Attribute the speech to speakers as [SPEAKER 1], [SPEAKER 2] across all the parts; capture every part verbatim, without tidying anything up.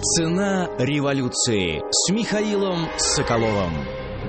[SPEAKER 1] Цена революции с Михаилом Соколовым.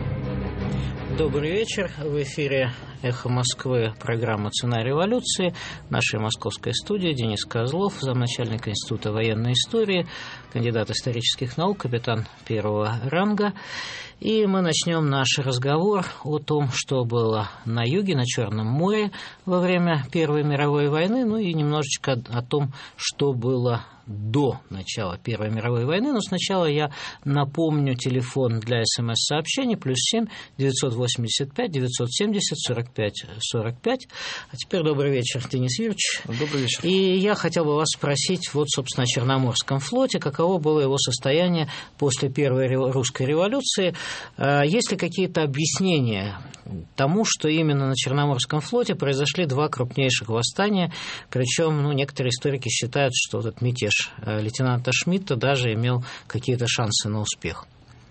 [SPEAKER 2] Добрый вечер. В эфире «Эхо Москвы», программа «Цена революции». В нашей московской студии Денис Козлов, замначальник Института военной истории, кандидат исторических наук, капитан первого ранга. И мы начнем наш разговор о том, что было на юге, на Черном море во время Первой мировой войны, ну и немножечко о том, что было до начала Первой мировой войны. Но сначала я напомню телефон для смс-сообщений: плюс семь девятьсот восемьдесят пять девятьсот семьдесят сорок пять сорок пять. А теперь добрый вечер, Денис Юрьевич.
[SPEAKER 3] Добрый вечер.
[SPEAKER 2] И я хотел бы вас спросить, вот, собственно, о Черноморском флоте, каково было его состояние после Первой русской революции. Есть ли какие-то объяснения тому, что именно на Черноморском флоте произошли два крупнейших восстания, причем, ну, некоторые историки считают, что этот мятеж лейтенанта Шмидта даже имел какие-то шансы на успех?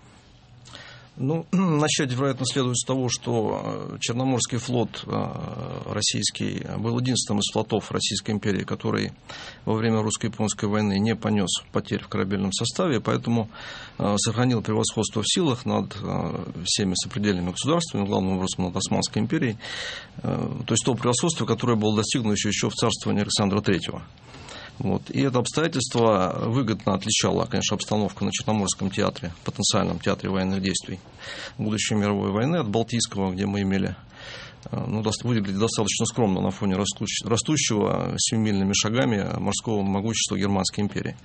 [SPEAKER 3] Ну, начать, вероятно, следует с того, что Черноморский флот российский был единственным из флотов Российской империи, который во время русско-японской войны не понес потерь в корабельном составе, поэтому сохранил превосходство в силах над всеми сопредельными государствами, главным образом над Османской империей, то есть то превосходство, которое было достигнуто еще, еще в царствовании Александра Третьего. Вот. И это обстоятельство выгодно отличало, конечно, обстановку на Черноморском театре, потенциальном театре военных действий будущей мировой войны от Балтийского, где мы имели, ну, выглядит достаточно скромно на фоне растущего семимильными шагами морского могущества Германской империи.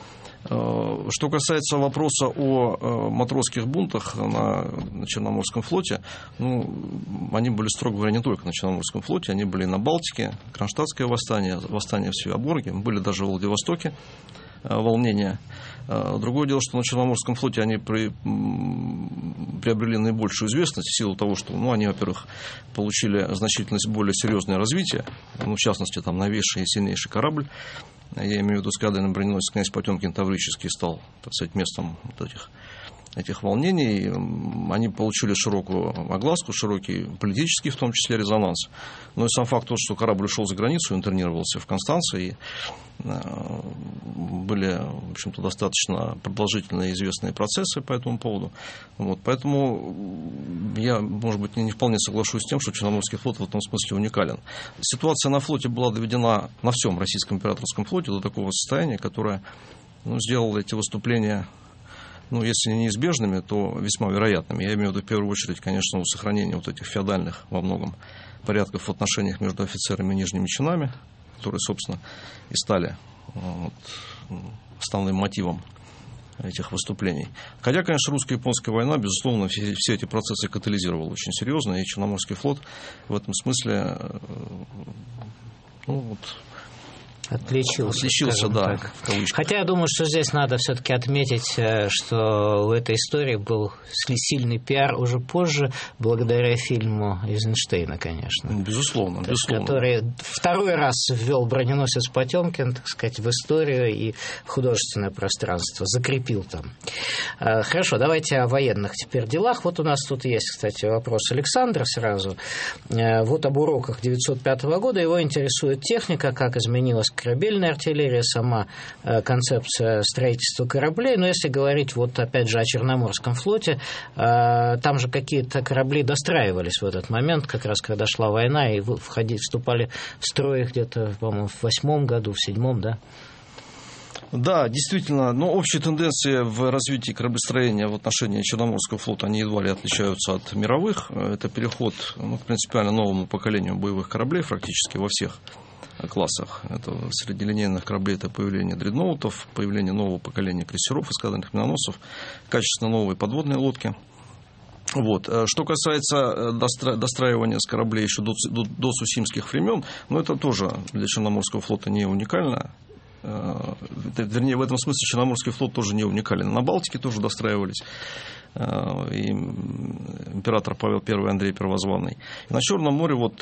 [SPEAKER 3] Что касается вопроса о матросских бунтах на, на Черноморском флоте, ну, они были, строго говоря, не только на Черноморском флоте, они были и на Балтике, Кронштадтское восстание, восстание в Свеоборге, были даже в Владивостоке волнения. Другое дело, что на Черноморском флоте они при, приобрели наибольшую известность в силу того, что, ну, они, во-первых, получили значительно более серьезное развитие, ну, в частности, там новейший и сильнейший корабль. Я имею в виду эскадренный броненосец князь Потемкин Таврический стал, так сказать, местом вот этих, этих волнений. Они получили широкую огласку, широкий политический, в том числе, резонанс. Но и сам факт того, что корабль ушел за границу, интернировался в Констанции, и были, в общем-то, достаточно продолжительные и известные процессы по этому поводу. Вот, поэтому я, может быть, не вполне соглашусь с тем, что Черноморский флот в этом смысле уникален. Ситуация на флоте была доведена на всем Российском императорском флоте до такого состояния, которое, ну, сделало эти выступления, ну, если не неизбежными, то весьма вероятными. Я имею в виду, в первую очередь, конечно, сохранение вот этих феодальных во многом порядков в отношениях между офицерами и нижними чинами, которые, собственно, и стали вот основным мотивом этих выступлений. Хотя, конечно, русско-японская война, безусловно, все, все эти процессы катализировала очень серьезно, и Черноморский флот в этом смысле, ну, вот,
[SPEAKER 2] Отличился,
[SPEAKER 3] Отличился, да,
[SPEAKER 2] так.
[SPEAKER 3] В кавычках.
[SPEAKER 2] Хотя я думаю, что здесь надо все-таки отметить, что в этой истории был сильный пиар уже позже, благодаря фильму Эйзенштейна, конечно.
[SPEAKER 3] Безусловно,
[SPEAKER 2] есть,
[SPEAKER 3] безусловно.
[SPEAKER 2] Который второй раз ввел броненосец Потемкин, так сказать, в историю и в художественное пространство, закрепил там. Хорошо, давайте о военных теперь делах. Вот у нас тут есть, кстати, вопрос Александра сразу. Вот об уроках девятьсот пятого года. Его интересует техника, как изменилась корабельная артиллерия, сама э, концепция строительства кораблей. Но если говорить, вот опять же, о Черноморском флоте, э, там же какие-то корабли достраивались в этот момент, как раз когда шла война, и входи, вступали в строй где-то, по-моему, в восьмом году, в седьмом, да?
[SPEAKER 3] Да, действительно, но общие тенденции в развитии кораблестроения в отношении Черноморского флота, они едва ли отличаются от мировых. Это переход, ну, к принципиально новому поколению боевых кораблей практически во всех классах. Это среди линейных кораблей это появление дредноутов, появление нового поколения крейсеров, эскадренных миноносцев, качественно новые подводные лодки. Вот. Что касается достра... достраивания с кораблей еще до, до, до сусимских времен, ну, это тоже для Черноморского флота не уникально. Вернее, в этом смысле Черноморский флот тоже не уникален. На Балтике тоже достраивались. И император Павел Первый, Андрей Первозванный. И на Черном море вот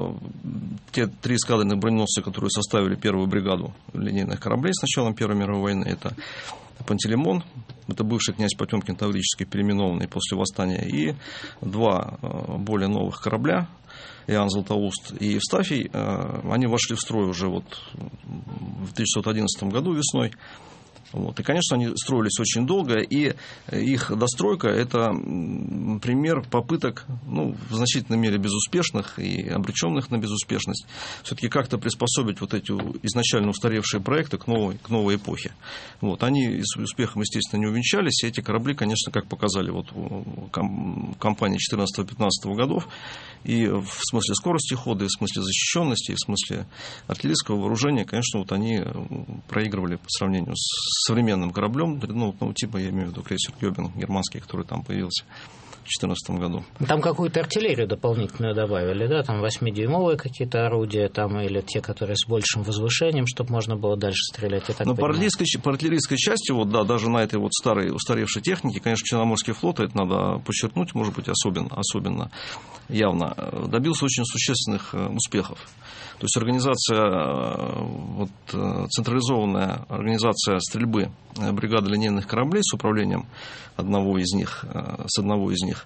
[SPEAKER 3] те три эскадренных броненосца, которые составили первую бригаду линейных кораблей с началом Первой мировой войны, это Пантелеймон, это бывший князь Потемкин Таврический, переименованный после восстания, и два более новых корабля, Иоанн Златоуст и Евстафий, они вошли в строй уже вот в тысяча девятьсот одиннадцатом году весной. Вот. И, конечно, они строились очень долго, и их достройка – это пример попыток, ну, в значительной мере безуспешных и обреченных на безуспешность, все-таки как-то приспособить вот эти изначально устаревшие проекты к новой, к новой эпохе. Вот. Они с успехом, естественно, не увенчались, и эти корабли, конечно, как показали вот кампании четырнадцатого-пятнадцатого годов, и в смысле скорости хода, и в смысле защищенности, и в смысле артиллерийского вооружения, конечно, вот они проигрывали по сравнению с современным кораблем, ну, ну, типа, я имею в виду крейсер Гёбен германский, который там появился в две тысячи четырнадцатом году.
[SPEAKER 2] Там какую-то артиллерию дополнительную добавили, да? Там восьмидюймовые какие-то орудия, там, или те, которые с большим возвышением, чтобы можно было дальше стрелять.
[SPEAKER 3] Но по артиллерийской, по артиллерийской части, вот, да, даже на этой вот старой, устаревшей технике, конечно, Черноморский флот, это надо подчеркнуть, может быть, особенно, особенно явно, добился очень существенных успехов. То есть организация, вот, централизованная организация стрельбы бригады линейных кораблей с управлением одного из них, с одного из них,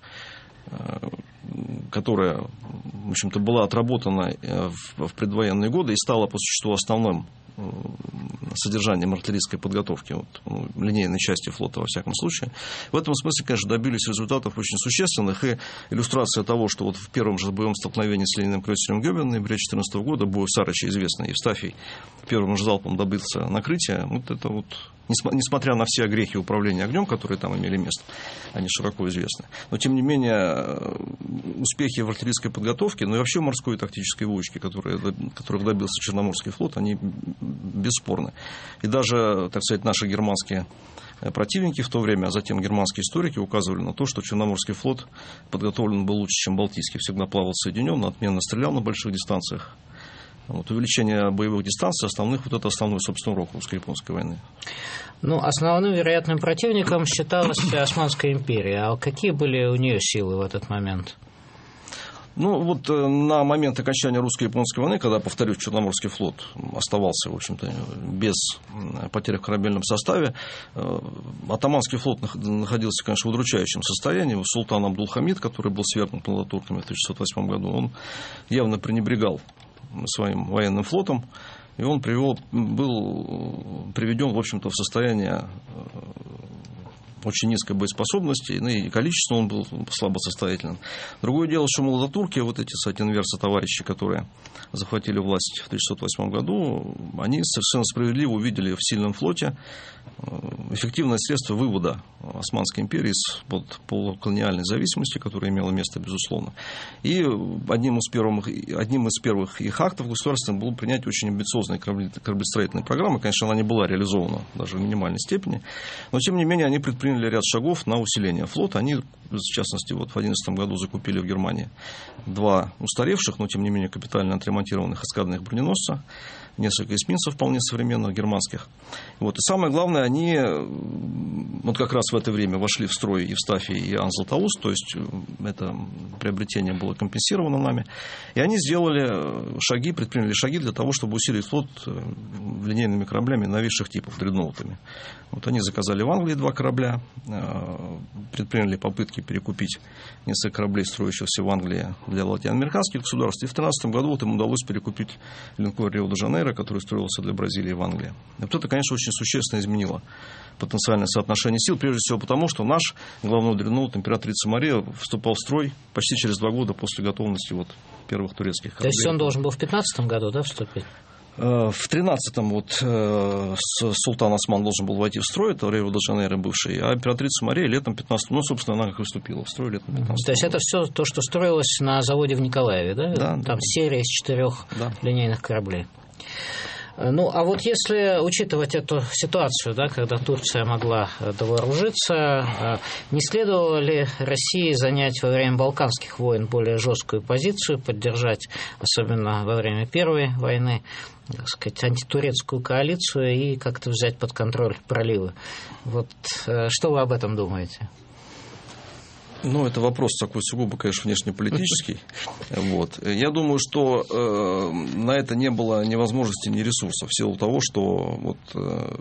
[SPEAKER 3] которая, в общем-то, была отработана в предвоенные годы и стала по существу основным содержанием артиллерийской подготовки, вот, ну, линейной части флота, во всяком случае. В этом смысле, конечно, добились результатов очень существенных, и иллюстрация того, что вот в первом же боевом столкновении с линейным крейсером Гёбен в ноябре две тысячи четырнадцатого года бою Сарыча, известный Евстафий, первым же залпом добился накрытия, вот это вот, несмотря на все огрехи управления огнем, которые там имели место, они широко известны. Но, тем не менее, успехи в артиллерийской подготовке, ну и вообще морской тактической выучке, которые, которых добился Черноморский флот, они бесспорны. И даже, так сказать, наши германские противники в то время, а затем германские историки указывали на то, что Черноморский флот подготовлен был лучше, чем Балтийский. Всегда плавал соединенно, отменно стрелял на больших дистанциях. Вот, увеличение боевых дистанций основных, вот это основной, собственно, урок русско-японской войны.
[SPEAKER 2] Ну, основным вероятным противником считалась Османская империя. А какие были у нее силы в этот момент?
[SPEAKER 3] Ну, вот на момент окончания русско-японской войны, когда, повторюсь, Черноморский флот оставался, в общем-то, без потерь в корабельном составе, Оттоманский флот находился, конечно, в удручающем состоянии. Султан Абдул-Хамид, который был свергнут молотурками в тысяча шестьсот восьмом году, он явно пренебрегал своим военным флотом, и он привел, был приведен, в общем-то, в состояние очень низкой боеспособности, ну и количественно он был слабосостоятельным. Другое дело, что молототурки, вот эти сатинверсы товарищи, которые захватили власть в тысяча шестьсот восьмом году, они совершенно справедливо увидели в сильном флоте эффективное средство вывода Османской империи из-под полуколониальной зависимости, которая имела место, безусловно. И одним из первых, одним из первых их актов государственным было принятие очень амбициозной кораблестроительной программы. Конечно, она не была реализована даже в минимальной степени, но, тем не менее, они предприняли ряд шагов на усиление флота. Они, в частности, вот в две тысячи одиннадцатом году закупили в Германии два устаревших, но, тем не менее, капитально отремонтированных эскадренных броненосца, несколько эсминцев вполне современных германских. Вот. И самое главное, они вот как раз в это время вошли в строй Евстафий и Иоанн Златоуст, то есть это приобретение было компенсировано нами. И они сделали шаги, предприняли шаги для того, чтобы усилить флот линейными кораблями новейших типов, дредноутами. Вот они заказали в Англии два корабля, предприняли попытки перекупить несколько кораблей, строящихся в Англии для латиноамериканских государств. И в две тысячи тринадцатом году вот им удалось перекупить линкор Рио-де-Жанейро, который строился для Бразилии и в Англии. И вот это, конечно, очень существенно изменило потенциальное соотношение сил, прежде всего потому, что наш главный дредноут императрица Мария вступал в строй почти через два года после готовности вот первых турецких кораблей.
[SPEAKER 2] То есть он должен был в пятнадцатом году, да, вступить?
[SPEAKER 3] В тринадцатом вот султан Осман должен был войти в строй, это Рио-де-Жанейро бывший, а императрица Мария летом пятнадцатого, ну, собственно, она как и вступила в строй летом пятнадцатого.
[SPEAKER 2] То есть это все то, что строилось на заводе в Николаеве, да?
[SPEAKER 3] Да.
[SPEAKER 2] Там
[SPEAKER 3] да.
[SPEAKER 2] серия из четырех
[SPEAKER 3] да.
[SPEAKER 2] линейных кораблей. Ну, а вот если учитывать эту ситуацию, да, когда Турция могла довооружиться, не следовало ли России занять во время Балканских войн более жесткую позицию, поддержать, особенно во время Первой войны, так сказать, антитурецкую коалицию и как-то взять под контроль проливы? Вот что вы об этом думаете?
[SPEAKER 3] Ну, это вопрос такой сугубо, конечно, внешнеполитический. Вот. Я думаю, что э, на это не было ни возможности, ни ресурсов, в силу того, что вот, э,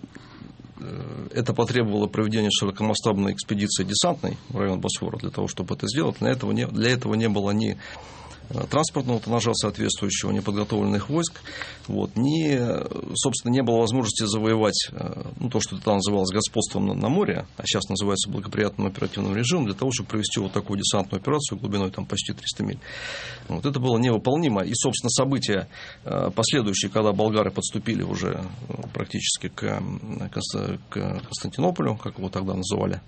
[SPEAKER 3] это потребовало проведения широкомасштабной экспедиции десантной в район Босфора для того, чтобы это сделать. Для этого не, для этого не было ни транспортного тоннажа соответствующего, ни подготовленных войск, вот, ни, собственно, не было возможности завоевать, ну, то, что тогда называлось господством на, на море, а сейчас называется благоприятным оперативным режимом, для того, чтобы провести вот такую десантную операцию глубиной там почти триста миль. Вот, это было невыполнимо. И, собственно, события последующие, когда болгары подступили уже практически к, к Константинополю, как его тогда называли,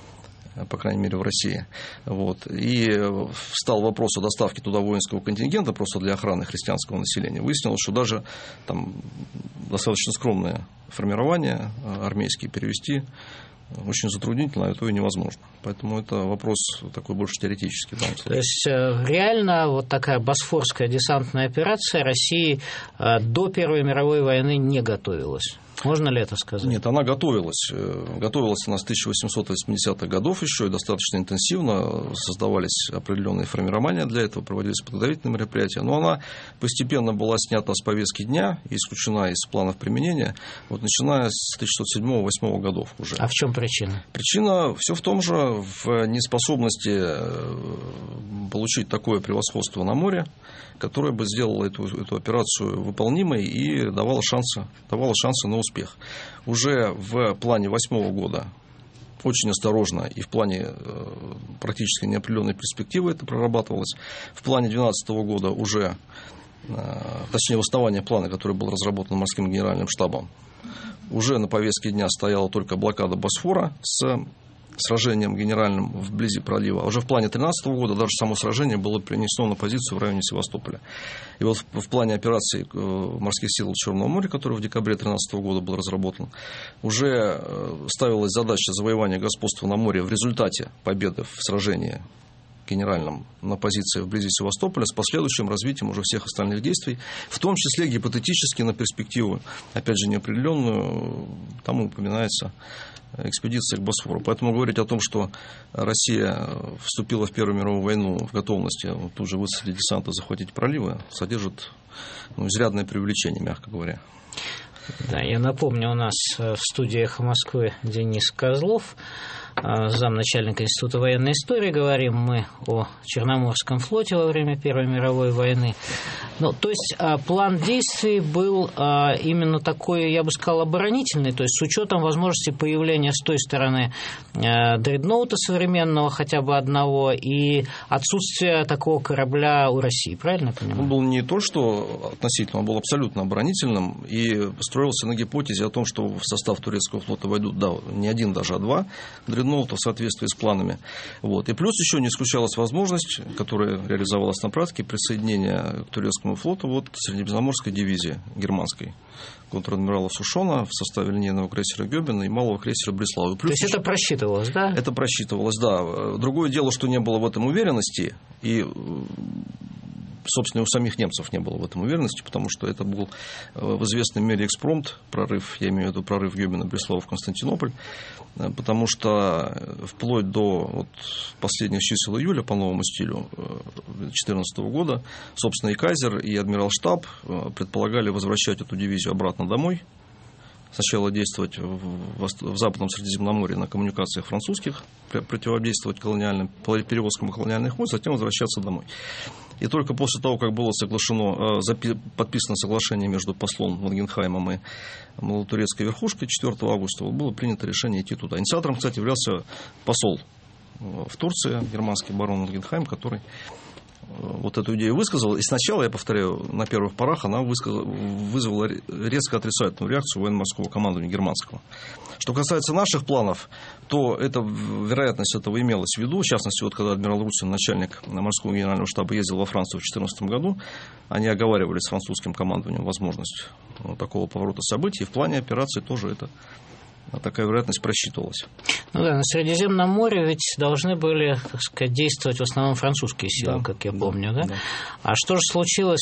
[SPEAKER 3] по крайней мере, в России. Вот. И встал вопрос о доставке туда воинского контингента просто для охраны христианского населения. Выяснилось, что даже там достаточно скромное формирование армейские перевести очень затруднительно, а то и невозможно. Поэтому это вопрос такой больше теоретический. Да,
[SPEAKER 2] то есть реально вот такая босфорская десантная операция России до Первой мировой войны не готовилась. Можно ли это сказать?
[SPEAKER 3] Нет, она готовилась. Готовилась она с тысяча восемьсот восьмидесятых годов еще, и достаточно интенсивно создавались определенные формирования для этого, проводились подготовительные мероприятия. Но она постепенно была снята с повестки дня и исключена из планов применения, вот, начиная с тысяча девятьсот седьмого-восьмого годов уже.
[SPEAKER 2] А в чем причина?
[SPEAKER 3] Причина все в том же, в неспособности получить такое превосходство на море, которое бы сделало эту, эту операцию выполнимой и давало шансы, давало шансы на успех. Уже в плане восьмого года очень осторожно и в плане практически неопределенной перспективы это прорабатывалось. В плане двенадцатого года уже, точнее, восставание плана, который был разработан морским генеральным штабом, уже на повестке дня стояла только блокада Босфора с сражением генеральным вблизи пролива. А уже в плане тринадцатого года даже само сражение было перенесено на позицию в районе Севастополя. И вот в, в плане операции морских сил Черного моря, который в декабре тринадцатого года был разработан, уже ставилась задача завоевания господства на море в результате победы в сражении генеральном на позиции вблизи Севастополя с последующим развитием уже всех остальных действий, в том числе гипотетически на перспективу, опять же, неопределенную, там упоминается экспедиция к Босфору. Поэтому говорить о том, что Россия вступила в Первую мировую войну в готовности тут же высадить десант и захватить проливы, содержит, ну, изрядное преувеличение, мягко говоря.
[SPEAKER 2] Да, я напомню, у нас в студии «Эхо Москвы» Денис Козлов, замначальника Института военной истории. Говорим мы о Черноморском флоте во время Первой мировой войны. Ну, то есть план действий был именно такой, я бы сказал, оборонительный, то есть с учетом возможности появления с той стороны дредноута современного хотя бы одного и отсутствия такого корабля у России, правильно я понимаю?
[SPEAKER 3] Он был не то, что относительно, он был абсолютно оборонительным и строился на гипотезе о том, что в состав турецкого флота войдут, да, не один даже, а два дредноута в соответствии с планами. Вот. И плюс еще не исключалась возможность, которая реализовалась на практике, присоединения к турецкому флоту вот Средиземноморской дивизии германской контр-адмирала Сушона в составе линейного крейсера Гёбена и малого крейсера Бреслау.
[SPEAKER 2] То есть это просчитывалось, да?
[SPEAKER 3] Это просчитывалось, да. Другое дело, что не было в этом уверенности, и, собственно, у самих немцев не было в этом уверенности, потому что это был в известной мере экспромт, прорыв, я имею в виду прорыв Гёбена, Бреслау в Константинополь, потому что вплоть до вот, последних чисел июля по новому стилю две тысячи четырнадцатого года, собственно, и Кайзер, и адмиралштаб предполагали возвращать эту дивизию обратно домой. Сначала действовать в Западном Средиземноморье на коммуникациях французских, противодействовать колониальным, перевозкам колониальных войск, затем возвращаться домой. И только после того, как было соглашено, подписано соглашение между послом Вангенхаймом и малотурецкой верхушкой четвёртого августа, было принято решение идти туда. Инициатором, кстати, являлся посол в Турции, германский барон Вангенхайм, который вот эту идею высказал. И сначала, я повторяю, на первых порах она высказала, вызвала резко отрицательную реакцию военно-морского командования германского. Что касается наших планов, то это, вероятность этого имелась в виду. В частности, вот когда адмирал Русин, начальник морского генерального штаба, ездил во Францию в две тысячи четырнадцатом году, они оговаривали с французским командованием возможность вот такого поворота событий. И в плане операции тоже это такая вероятность просчитывалась.
[SPEAKER 2] Ну да, на Средиземном море ведь должны были, так сказать, действовать в основном французские силы, да, как я помню, да? Да? А что же случилось,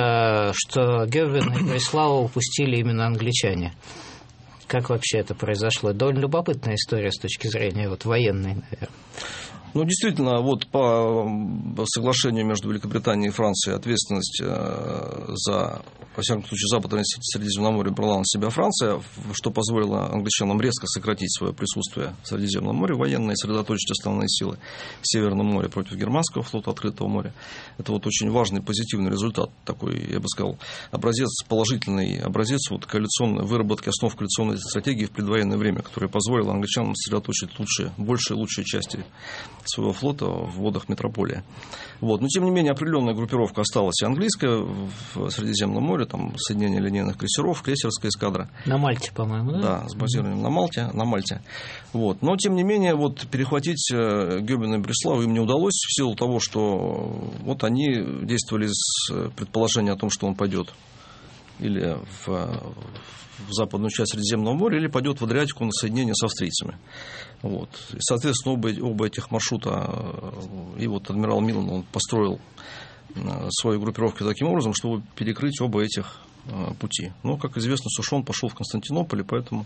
[SPEAKER 2] что Гёбен и Бреслау упустили именно англичане? Как вообще это произошло? Довольно любопытная история с точки зрения вот, военной, наверное.
[SPEAKER 3] Ну, действительно, вот по соглашению между Великобританией и Францией ответственность за, во всяком случае, Западное Средиземноморье брала на себя Франция, что позволило англичанам резко сократить свое присутствие в Средиземном море военное и сосредоточить основные силы в Северном море против германского флота открытого моря. Это вот очень важный позитивный результат, такой, я бы сказал, образец, положительный образец вот, коалиционной выработки основ коалиционной стратегии в предвоенное время, которая позволила англичанам сосредоточить лучшие, большие и лучшие части своего флота в водах метрополии. Вот. Но, тем не менее, определенная группировка осталась и английская в Средиземном море, там соединение линейных крейсеров, крейсерская эскадра.
[SPEAKER 2] На Мальте, по-моему, да?
[SPEAKER 3] Да, с базированием на Мальте. На Мальте. Вот. Но, тем не менее, вот, перехватить Гёбен и Бреслау им не удалось в силу того, что вот они действовали с предположением о том, что он пойдет или в, в западную часть Средиземного моря, или пойдет в Адриатику на соединение с австрийцами. Вот. И, соответственно, оба, оба этих маршрута, и вот адмирал Милан, он построил свою группировку таким образом, чтобы перекрыть оба этих пути. Но, как известно, Сушон пошел в Константинополь, и поэтому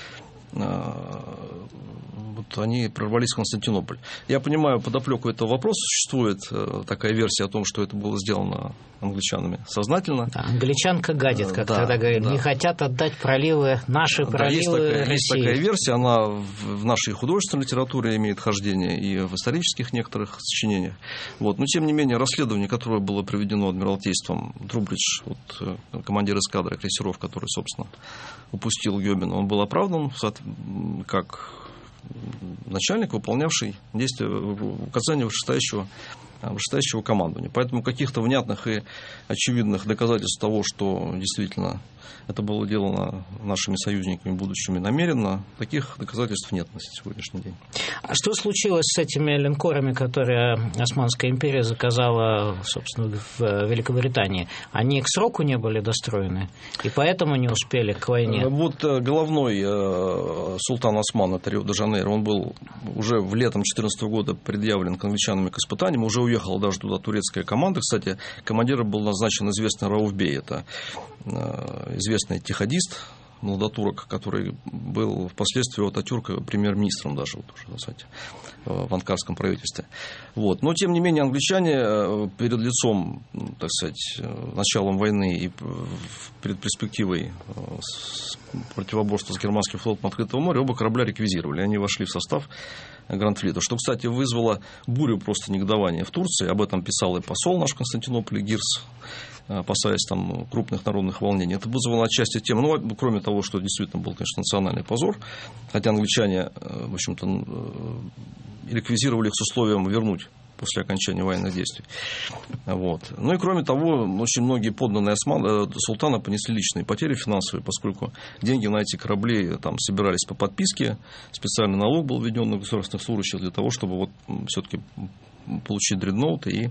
[SPEAKER 3] вот они прорвались в Константинополь. Я понимаю, подоплеку этого вопроса существует такая версия о том, что это было сделано англичанами сознательно.
[SPEAKER 2] Да, англичанка гадит, как
[SPEAKER 3] да,
[SPEAKER 2] тогда говорили,
[SPEAKER 3] да.
[SPEAKER 2] Не хотят отдать проливы, наши проливы,
[SPEAKER 3] да, есть такая,
[SPEAKER 2] России.
[SPEAKER 3] Есть такая версия, она в нашей художественной литературе имеет хождение и в исторических некоторых сочинениях. Вот. Но, тем не менее, расследование, которое было проведено адмиралтейством Трубридж, вот, командир эскадры крейсеров, который, собственно, упустил Гёбена, он был оправдан как начальник, выполнявший действия, указания вышестоящего, вышестоящего командования. Поэтому каких-то внятных и очевидных доказательств того, что действительно это было сделано нашими союзниками будущими намеренно, таких доказательств нет на сегодняшний день.
[SPEAKER 2] А что случилось с этими линкорами, которые Османская империя заказала, собственно, в Великобритании? Они к сроку не были достроены, и поэтому не успели к войне?
[SPEAKER 3] Вот головной султан Осман, это Рио-де-Жанейро, он был уже в летом две тысячи четырнадцатого года предъявлен к англичанам к испытаниям, уже уехала даже туда турецкая команда. Кстати, командиром был назначен известный Рауф Бей, это известный джихадист, молодотурок, который был впоследствии у Ататюрка премьер-министром даже вот уже, кстати, в анкарском правительстве. Вот. Но, тем не менее, англичане перед лицом, так сказать, началом войны и перед перспективой противоборства с германским флотом открытого моря оба корабля реквизировали. Они вошли в состав Гранд-флита, что, кстати, вызвало бурю просто негодования в Турции. Об этом писал и посол наш в Константинополе Гирс, опасаясь там крупных народных волнений. Это вызвало отчасти тем, ну, кроме того, что действительно был, конечно, национальный позор, хотя англичане, в общем-то, реквизировали их с условием вернуть после окончания военных действий. Вот. Ну и кроме того, очень многие подданные Осман, султана понесли личные потери финансовые, поскольку деньги на эти корабли там собирались по подписке, специальный налог был введен на государственных служащих для того, чтобы вот все-таки получить дредноуты и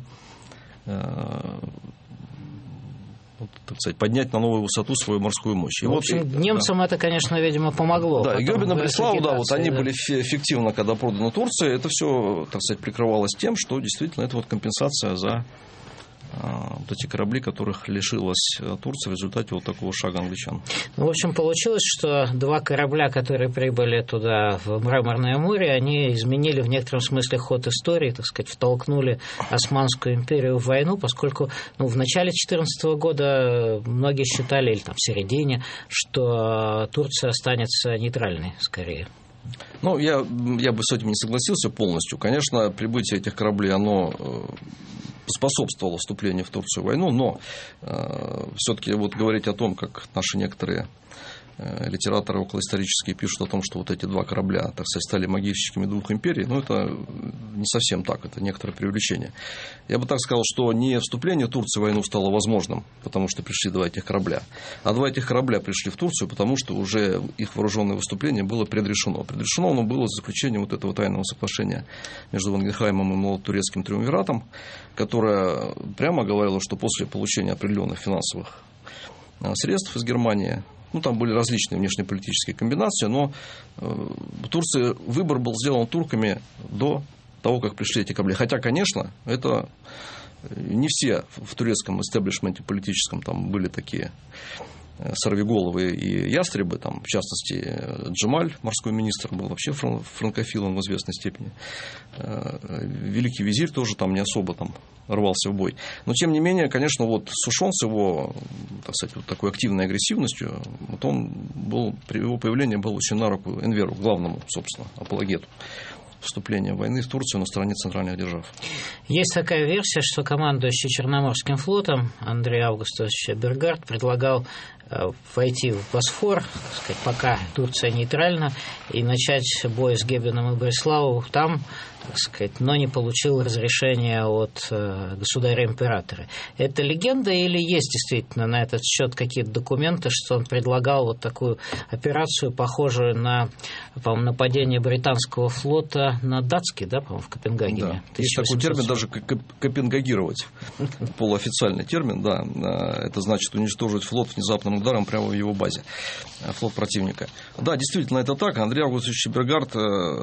[SPEAKER 3] вот, так сказать, поднять на новую высоту свою морскую мощь. И
[SPEAKER 2] в
[SPEAKER 3] вот,
[SPEAKER 2] общем,
[SPEAKER 3] и,
[SPEAKER 2] немцам да. это, конечно, видимо, помогло.
[SPEAKER 3] Да, и Гёбен и Бреслау, да, вот они
[SPEAKER 2] да.
[SPEAKER 3] были эффективно, когда проданы Турции, это все, так сказать, прикрывалось тем, что действительно это вот компенсация за а, вот эти корабли, которых лишилась Турция в результате вот такого шага англичан.
[SPEAKER 2] Ну, в общем, получилось, что два корабля, которые прибыли туда, в Мраморное море, они изменили в некотором смысле ход истории, так сказать, втолкнули Османскую империю в войну, поскольку ну, в начале две тысячи четырнадцатого года многие считали, или там в середине, что Турция останется нейтральной скорее.
[SPEAKER 3] Ну, я, я бы с этим не согласился полностью. Конечно, прибытие этих кораблей, оно способствовало вступлению в Турцию в войну, но э, все-таки вот говорить о том, как наши некоторые э, литераторы околоисторические пишут о том, что вот эти два корабля, так сказать, стали могильщиками двух империй, ну, это не совсем так, это некоторое преувеличение. Я бы так сказал, что не вступление Турции в войну стало возможным, потому что пришли два этих корабля, а два этих корабля пришли в Турцию, потому что уже их вооруженное выступление было предрешено. Предрешено оно было с заключением вот этого тайного соглашения между Вангенхаймом и Молотурецким триумвиратом, которое прямо говорило, что после получения определенных финансовых средств из Германии, ну, там были различные внешнеполитические комбинации, но в Турции выбор был сделан турками до того, как пришли эти корабли. Хотя, конечно, это не все в турецком истеблишменте политическом там были такие сорвиголовы и ястребы, там, в частности, Джемаль, морской министр, был вообще франкофилом в известной степени. Великий визирь тоже там не особо там рвался в бой. Но, тем не менее, конечно, вот Сушон с его, так сказать, вот такой активной агрессивностью, вот он был, его появление было очень на руку Энверу, главному, собственно, апологету вступления войны в Турцию на стороне центральных держав.
[SPEAKER 2] Есть такая версия, что командующий Черноморским флотом Андрей Августович Эбергард предлагал войти в Босфор, так сказать, пока Турция нейтральна, и начать бой с Гебеном и Бреславом там, так сказать, но не получил разрешения от государя-императора. Это легенда или есть действительно на этот счет какие-то документы, что он предлагал вот такую операцию, похожую на, по-моему, нападение британского флота на датский, да, по-моему, в Копенгагене?
[SPEAKER 3] Да. Есть такой термин даже копенгагировать, полуофициальный термин, да. Это значит уничтожить флот внезапным ударом прямо в его базе, флот противника. Да, действительно, это так. Андрей Августович Эбергард,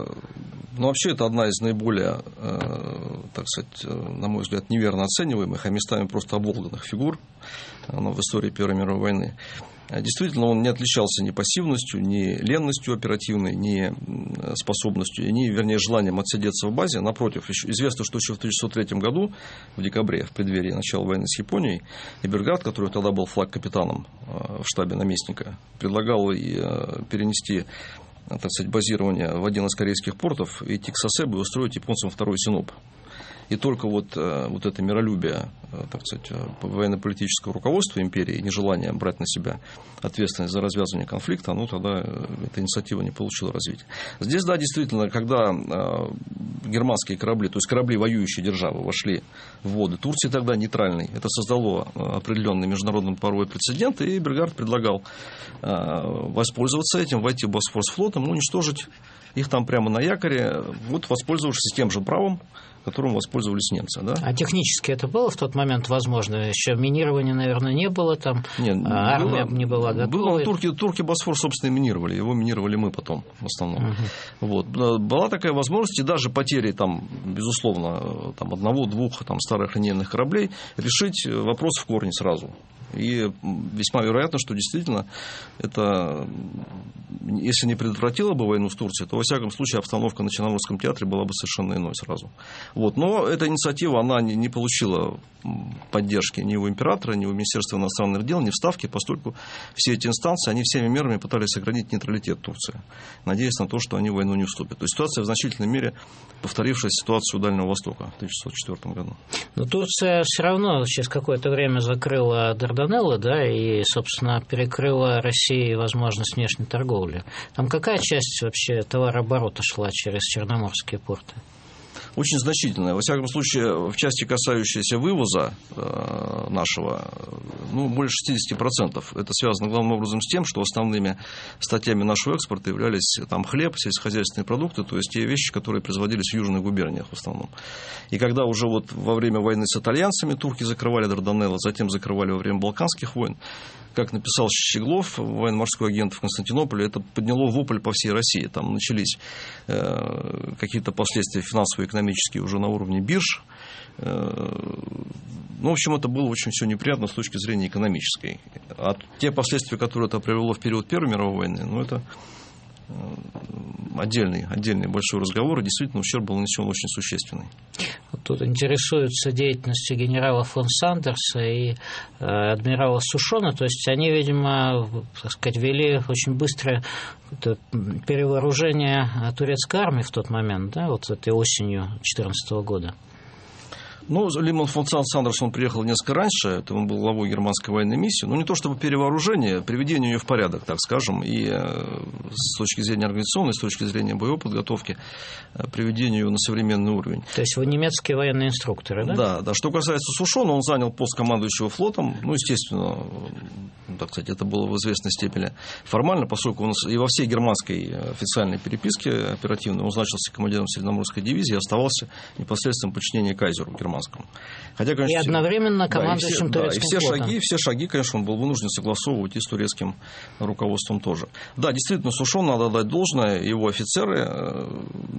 [SPEAKER 3] ну, вообще, это одна из наиболее, так сказать, на мой взгляд, неверно оцениваемых, а местами просто оболганных фигур в истории Первой мировой войны. Действительно, он не отличался ни пассивностью, ни ленностью оперативной, ни способностью, ни, вернее, желанием отсидеться в базе. Напротив, известно, что еще в тысяча девятьсот третьем году, в декабре, в преддверии начала войны с Японией, Эбергард, который тогда был флаг-капитаном в штабе наместника, предлагал перенести, так сказать, базирование в один из корейских портов и идти к Сасебо и устроить японцам второй Синоп. И только вот, вот это миролюбие, так сказать, военно-политического руководства империи и нежелание брать на себя ответственность за развязывание конфликта, ну, тогда эта инициатива не получила развития. Здесь, да, действительно, когда германские корабли, то есть корабли воюющей державы, вошли в воды Турции, тогда нейтральной, это создало определенный международный правовой прецедент, и Эбергард предлагал воспользоваться этим, войти в Босфор с флотом, ну, уничтожить их там прямо на якоре, вот воспользовавшись тем же правом, которым воспользовались немцы. Да? А
[SPEAKER 2] технически это было в тот момент возможно? Еще минирования, наверное, не было там, Нет, армия было, не была готова.
[SPEAKER 3] Было, турки, турки Босфор, собственно, и минировали, его минировали мы потом в основном. Угу. Вот. Была такая возможность, и даже потери, там, безусловно, там, одного-двух там, старых линейных кораблей, решить вопрос в корне сразу. И весьма вероятно, что действительно это, если не предотвратило бы войну с Турцией, то, во всяком случае, обстановка на Черноморском театре была бы совершенно иной сразу. Вот. Но эта инициатива, она не, не получила поддержки ни у императора, ни у Министерства иностранных дел, ни в Ставке, поскольку все эти инстанции, они всеми мерами пытались сохранить нейтралитет Турции, надеясь на то, что они в войну не вступят. То есть ситуация в значительной мере повторившая ситуацию Дальнего Востока в тысяча девятьсот четвёртом году.
[SPEAKER 2] Но Турция все равно через какое-то время закрыла Дарданеллы, да, и, собственно, перекрыла России возможность внешней торговли. Там какая часть вообще товарооборота шла через черноморские порты?
[SPEAKER 3] Очень значительная. Во всяком случае, в части, касающейся вывоза э, нашего, ну, больше шестьдесят процентов. Это связано главным образом с тем, что основными статьями нашего экспорта являлись там, хлеб, сельскохозяйственные продукты, то есть те вещи, которые производились в южных губерниях в основном. И когда уже вот во время войны с итальянцами турки закрывали Дарданеллы, затем закрывали во время Балканских войн, как написал Щеглов, военно-морской агент в Константинополе, это подняло вопль по всей России. Там начались э, какие-то последствия финансово-экономические уже на уровне бирж. Э, ну, в общем, это было очень все неприятно с точки зрения экономической. А те последствия, которые это привело в период Первой мировой войны, ну, это отдельный, отдельный большой разговор, и действительно ущерб был нанесен очень существенный.
[SPEAKER 2] Вот тут интересуются деятельностью генерала фон Сандерса и э, адмирала Сушона, то есть они, видимо, так сказать, вели очень быстрое перевооружение турецкой армии в тот момент, да, вот этой осенью две тысячи четырнадцатого года.
[SPEAKER 3] Ну, Лимон фон Сандерс, он приехал несколько раньше, это он был главой германской военной миссии, но не то чтобы перевооружение, приведение ее в порядок, так скажем, и с точки зрения организационной, с точки зрения боевой подготовки, приведение ее на современный уровень.
[SPEAKER 2] То есть вы немецкие военные инструкторы, да?
[SPEAKER 3] Да, да. Что касается Сушона, он занял пост командующего флотом, ну, естественно, так сказать, это было в известной степени формально, поскольку он и во всей германской официальной переписке оперативной он значился командиром Средноморской дивизии и оставался непосредственным подчинением кайзеру германскому. Хотя, конечно,
[SPEAKER 2] и одновременно командующим
[SPEAKER 3] да,
[SPEAKER 2] турецким
[SPEAKER 3] да, и все
[SPEAKER 2] флотом.
[SPEAKER 3] шаги, все шаги, конечно, он был вынужден согласовывать и с турецким руководством тоже. Да, действительно, Сушон, надо дать должное, его офицеры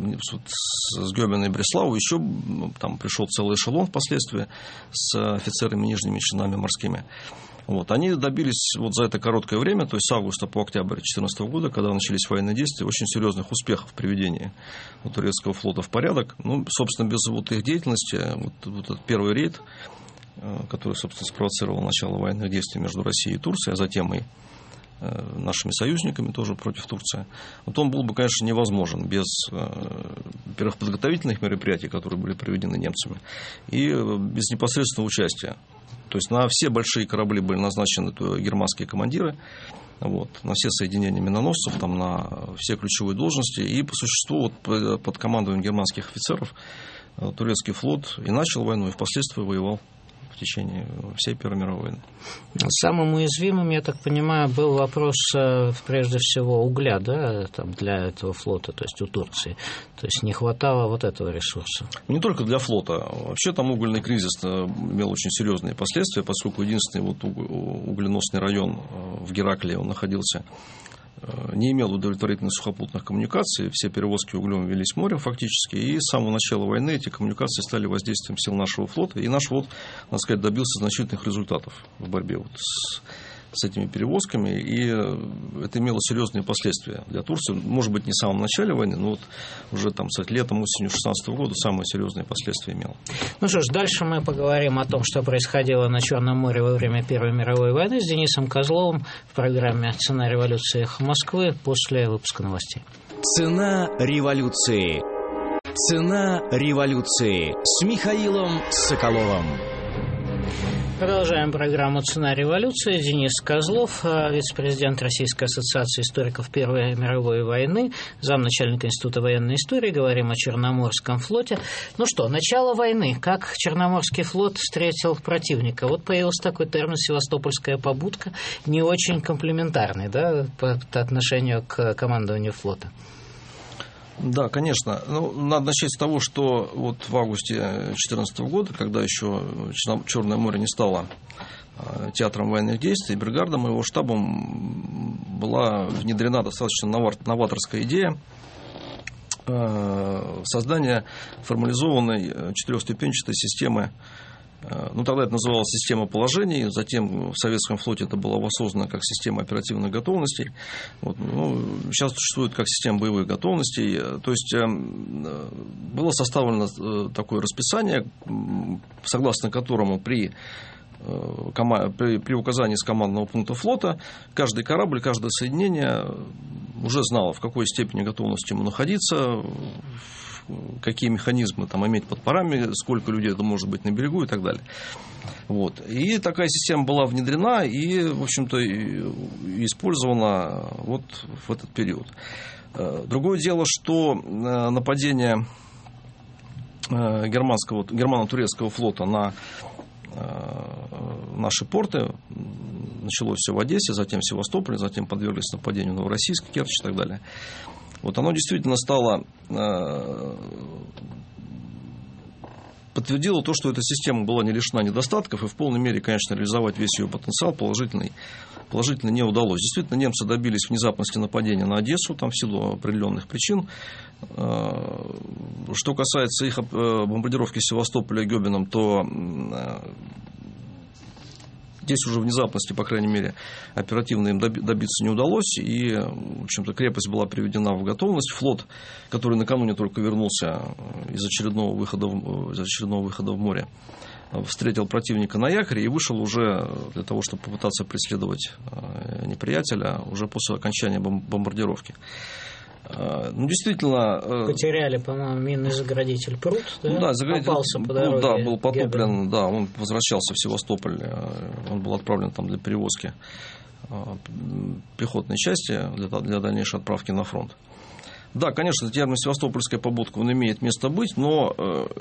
[SPEAKER 3] с Гёбена и Бреславу, еще там пришел целый эшелон впоследствии с офицерами нижними чинами морскими. Вот. Они добились вот за это короткое время, то есть с августа по октябрь две тысячи четырнадцатого года, когда начались военные действия, очень серьезных успехов в приведении вот, турецкого флота в порядок. Ну, собственно, без вот их деятельности, вот, вот этот первый рейд, который, собственно, спровоцировал начало военных действий между Россией и Турцией, а затем и нашими союзниками тоже против Турции, вот он был бы, конечно, невозможен без первых подготовительных мероприятий, которые были проведены немцами, и без непосредственного участия. То есть на все большие корабли были назначены германские командиры, вот, на все соединения миноносцев, там, на все ключевые должности, и по существу вот, под командованием германских офицеров турецкий флот и начал войну, и впоследствии воевал в течение всей Первой мировой войны.
[SPEAKER 2] Самым уязвимым, я так понимаю, был вопрос, прежде всего, угля, да, там, для этого флота, то есть у Турции. То есть не хватало вот этого ресурса.
[SPEAKER 3] Не только для флота. Вообще там угольный кризис имел очень серьезные последствия, поскольку единственный вот угленосный район в Гераклии, он находился, не имел удовлетворительных сухопутных коммуникаций, все перевозки углем велись морем фактически, и с самого начала войны эти коммуникации стали воздействием сил нашего флота, и наш флот, надо сказать, добился значительных результатов в борьбе вот с, с этими перевозками, и это имело серьезные последствия для Турции, может быть, не в самом начале войны, но вот уже там, кстати, летом, осенью шестнадцатого года самые серьезные последствия имело.
[SPEAKER 2] Ну что ж, дальше мы поговорим о том, что происходило на Черном море во время Первой мировой войны с Денисом Козловым в программе «Цена революции. Эхо Москвы» после выпуска новостей.
[SPEAKER 1] Цена революции. Цена революции с Михаилом Соколовым.
[SPEAKER 2] Продолжаем программу «Цена революции». Денис Козлов, вице-президент Российской ассоциации историков Первой мировой войны, замначальника Института военной истории. Говорим о Черноморском флоте. Ну что, начало войны. Как Черноморский флот встретил противника? Вот появился такой термин «севастопольская побудка», не очень комплиментарный, да, по отношению к командованию флота.
[SPEAKER 3] Да, конечно. Ну, надо начать с того, что вот в августе две тысячи четырнадцатого года, когда еще Черное море не стало театром военных действий, бригадам и его штабом была внедрена достаточно новаторская идея создания формализованной четырехступенчатой системы. Ну, тогда это называлось система положений, затем в Советском флоте это было воссоздано как система оперативных готовностей. Вот, ну, сейчас существует как система боевых готовностей. То есть было составлено такое расписание, согласно которому при При, при указании с командного пункта флота каждый корабль, каждое соединение уже знало, в какой степени готовности ему находиться, какие механизмы там иметь под парами, сколько людей это может быть на берегу и так далее. Вот. И такая система была внедрена и, в общем-то, использована вот в этот период. Другое дело, что нападение германского, германо-турецкого флота на наши порты началось все в Одессе, затем в Севастополе, затем подверглись нападению Новороссийск, Керчь и так далее. Вот оно действительно стало, подтвердило то, что эта система была не лишена недостатков, и в полной мере, конечно, реализовать весь ее потенциал положительный, положительно не удалось. Действительно, немцы добились внезапности нападения на Одессу, там в силу определенных причин. Что касается их бомбардировки Севастополя Гёбином, то здесь уже внезапности, по крайней мере, оперативно им добиться не удалось, и, в общем-то, крепость была приведена в готовность. Флот, который накануне только вернулся из очередного выхода в, из очередного выхода в море, встретил противника на якоре и вышел уже для того, чтобы попытаться преследовать неприятеля уже после окончания бомбардировки. Ну, действительно...
[SPEAKER 2] Потеряли, по-моему, минный заградитель пруд, да?
[SPEAKER 3] Ну, да, заградитель,
[SPEAKER 2] попался по дороге.
[SPEAKER 3] Ну, да, был потоплен, да, он возвращался в Севастополь, он был отправлен там для перевозки пехотной части для, для дальнейшей отправки на фронт. Да, конечно, термин «севастопольская побудка», он имеет место быть, но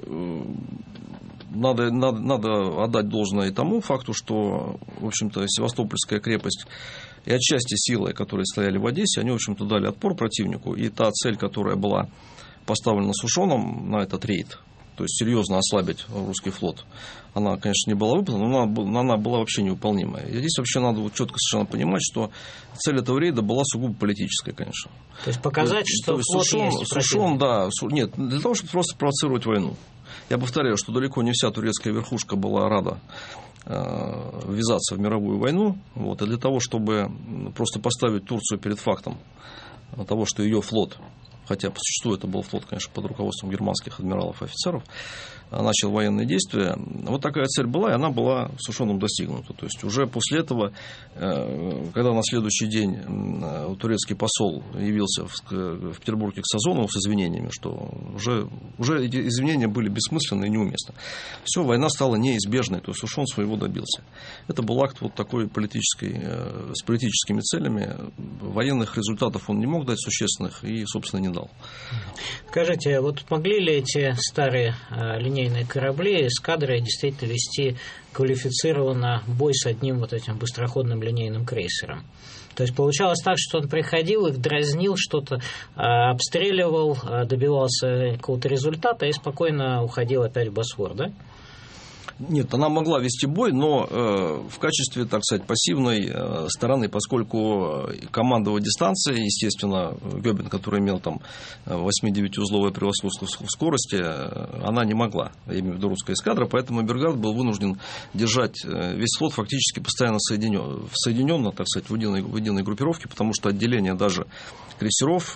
[SPEAKER 3] надо, надо, надо отдать должное и тому факту, что, в общем-то, Севастопольская крепость и отчасти силы, которые стояли в Одессе, они, в общем-то, дали отпор противнику. И та цель, которая была поставлена Сушоном на этот рейд, то есть серьезно ослабить русский флот, она, конечно, не была выполнена, но она была вообще невыполнимая. И здесь вообще надо вот четко совершенно понимать, что цель этого рейда была сугубо политическая, конечно.
[SPEAKER 2] То есть показать, то, что то есть, флот Сушон, есть
[SPEAKER 3] Сушон, да, нет, для того, чтобы просто провоцировать войну. Я повторяю, что далеко не вся турецкая верхушка была рада ввязаться в мировую войну, вот, и для того, чтобы просто поставить Турцию перед фактом того, что ее флот, хотя по существу это был флот, конечно, под руководством германских адмиралов и офицеров, начал военные действия. Вот такая цель была, и она была совершенно достигнута. То есть уже после этого, когда на следующий день турецкий посол явился в Петербурге к Сазонову с извинениями, что уже, уже эти извинения были бессмысленны и неуместны. Все, война стала неизбежной, то есть уж он своего добился. Это был акт вот такой политической, с политическими целями. Военных результатов он не мог дать существенных и, собственно, не дал.
[SPEAKER 2] Скажите, вот могли ли эти старые линейные корабли, эскадры действительно вести квалифицированно бой с одним вот этим быстроходным линейным крейсером? То есть получалось так, что он приходил, их дразнил, что-то обстреливал, добивался какого-то результата и спокойно уходил опять в Босфор, да?
[SPEAKER 3] Нет, она могла вести бой, но э, в качестве, так сказать, пассивной э, стороны, поскольку командовать дистанцией, естественно, Гёбен, который имел там восьми-девятиузловое превосходство в скорости, э, она не могла, я имею в виду русская эскадра, поэтому Эбергард был вынужден держать весь флот фактически постоянно соединен, соединенно, так сказать, в единой, в единой группировке, потому что отделение даже крейсеров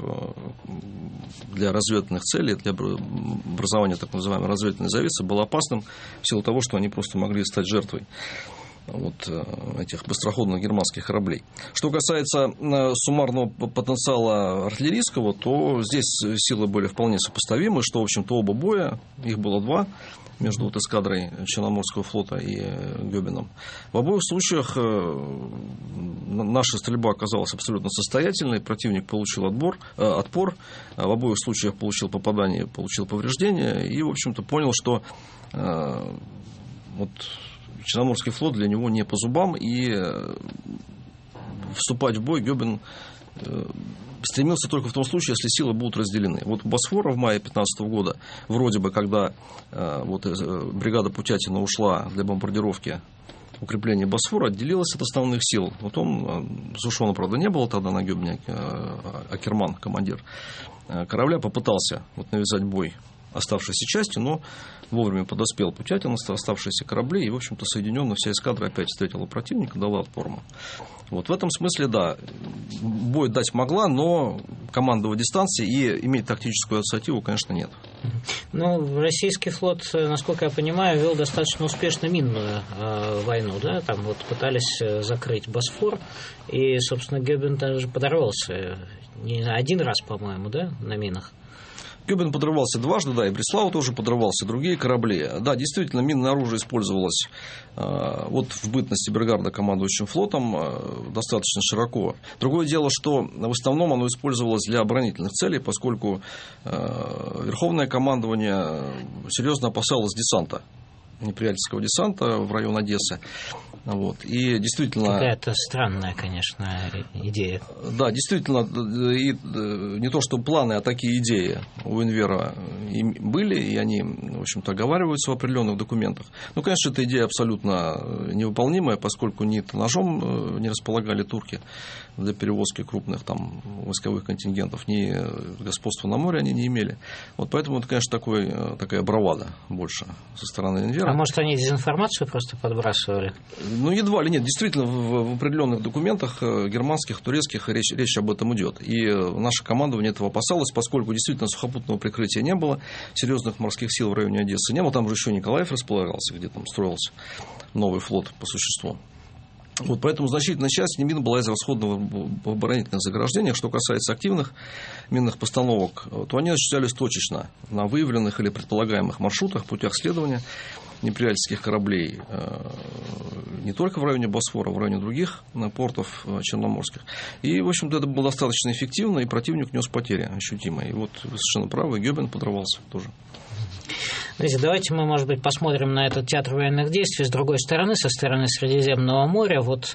[SPEAKER 3] для разведывательных целей, для образования так называемой разведывательной завесы было опасным в силу того, что они просто могли стать жертвой вот этих быстроходных германских кораблей. Что касается суммарного потенциала артиллерийского, то здесь силы были вполне сопоставимы, что, в общем-то, оба боя, их было два, между вот эскадрой Черноморского флота и Гёбеном. В обоих случаях наша стрельба оказалась абсолютно состоятельной, противник получил отбор, э, отпор, в обоих случаях получил попадание, получил повреждения и, в общем-то, понял, что э, вот Черноморский флот для него не по зубам, и вступать в бой Гёбен э, стремился только в том случае, если силы будут разделены. Вот у Босфора в мае две тысячи пятнадцатого года, вроде бы, когда э, вот, э, бригада Путятина ушла для бомбардировки укрепления Босфора, отделилась от основных сил. Вот он, Сушона, правда, не было тогда на Гёбене, э, Акерман, командир корабля, попытался вот, навязать бой оставшейся части, но вовремя подоспел Путятин, оставшиеся корабли, и, в общем-то, соединенно вся эскадра опять встретила противника, дала отпор. Вот в этом смысле, да, бой дать могла, но командовать дистанции и иметь тактическую инициативу, конечно, нет.
[SPEAKER 2] Ну, российский флот, насколько я понимаю, вел достаточно успешно минную э, войну, да, там вот пытались закрыть Босфор, и, собственно, Гёбен даже подорвался не один раз, по-моему, да, на минах.
[SPEAKER 3] Гёбен подрывался дважды, да, и Бреслау тоже подрывался, другие корабли. Да, действительно, минное оружие использовалось э, вот в бытности Эбергарда командующим флотом э, достаточно широко. Другое дело, что в основном оно использовалось для оборонительных целей, поскольку э, Верховное командование серьезно опасалось десанта, неприятельского десанта в район Одессы. Вот. И действительно...
[SPEAKER 2] Какая-то странная, конечно, идея.
[SPEAKER 3] Да, действительно, и не то что планы, а такие идеи у Энвера были, и они, в общем-то, оговариваются в определенных документах. Ну, конечно, эта идея абсолютно невыполнимая, поскольку ни ножом не располагали турки для перевозки крупных там войсковых контингентов, ни господства на море они не имели. Вот поэтому это, конечно, такой, такая бравада больше со стороны Энвера.
[SPEAKER 2] А может, они дезинформацию просто подбрасывали?
[SPEAKER 3] Ну, едва ли нет. Действительно, в, в определенных документах германских, турецких речь, речь об этом идет. И наше командование этого опасалось, поскольку действительно сухопутного прикрытия не было, серьезных морских сил в районе Одессы не было. Там же еще Николаев располагался, где там строился новый флот по существу. Вот поэтому значительная часть мин была израсходована в оборонительных заграждениях. Что касается активных минных постановок, то они осуществлялись точечно на выявленных или предполагаемых маршрутах, путях следования неприятельских кораблей не только в районе Босфора, в районе других портов черноморских. И, в общем-то, это было достаточно эффективно, и противник нес потери ощутимые. И вот вы совершенно правы, Гёбен подрывался тоже.
[SPEAKER 2] Давайте мы, может быть, посмотрим на этот театр военных действий с другой стороны, со стороны Средиземного моря. Вот,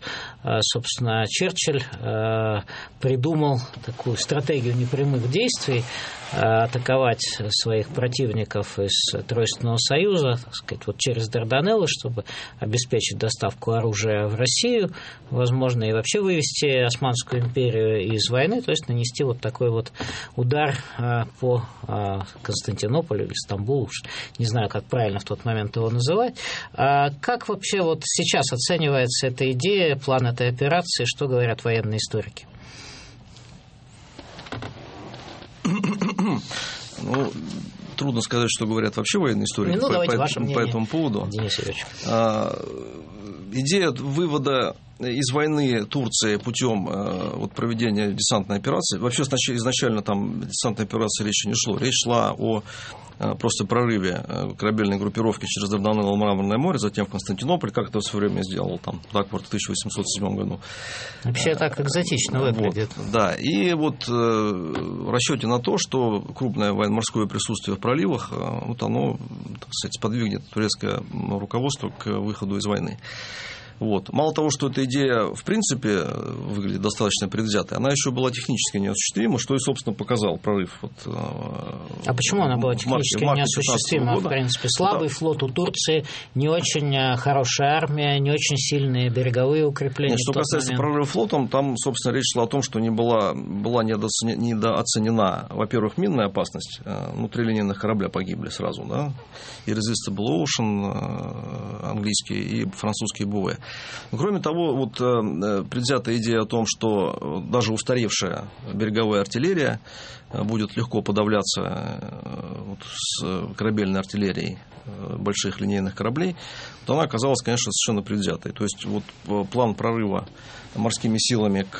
[SPEAKER 2] собственно, Черчилль придумал такую стратегию непрямых действий. атаковать своих противников из Тройственного союза, так сказать, вот через Дарданеллы, чтобы обеспечить доставку оружия в Россию, возможно, и вообще вывести Османскую империю из войны, то есть нанести вот такой вот удар по Константинополю или Стамбулу, не знаю, как правильно в тот момент его называть. Как вообще вот сейчас оценивается эта идея, план этой операции, что говорят военные историки?
[SPEAKER 3] Ну, трудно сказать, что говорят вообще военные историки
[SPEAKER 2] ну,
[SPEAKER 3] по, по,
[SPEAKER 2] ваше
[SPEAKER 3] по этому поводу.
[SPEAKER 2] Денис Юрьевич.
[SPEAKER 3] А, идея вывода из войны Турции путем вот, проведения десантной операции, вообще изначально там десантной операции речи не шло. Речь шла о просто прорыве корабельной группировки через Дарданеллы и Мраморное море, затем в Константинополь, как это в свое время сделал там Дагвард в тысяча восемьсот седьмом году.
[SPEAKER 2] Вообще так экзотично выглядит.
[SPEAKER 3] Вот, да, и вот в расчете на то, что крупное военно-морское присутствие в проливах, вот оно, так сказать, сподвигнет турецкое руководство к выходу из войны. Вот. Мало того, что эта идея в принципе выглядит достаточно предвзятой, она еще была технически неосуществима, что и, собственно, показал прорыв. Вот,
[SPEAKER 2] а почему она была технически неосуществима? В принципе, слабый да. флот у Турции, не очень хорошая армия, не очень сильные береговые укрепления.
[SPEAKER 3] Нет, что касается момент. прорыва флотом, там, собственно, речь шла о том, что не была, была недооценена, во-первых, минная опасность. Внутрилинейных корабля погибли сразу, да, Irresistible Ocean английский и французский Буве. Кроме того, вот предвзятая идея о том, что даже устаревшая береговая артиллерия будет легко подавляться вот с корабельной артиллерией больших линейных кораблей, то она оказалась, конечно, совершенно предвзятой. То есть вот план прорыва морскими силами к,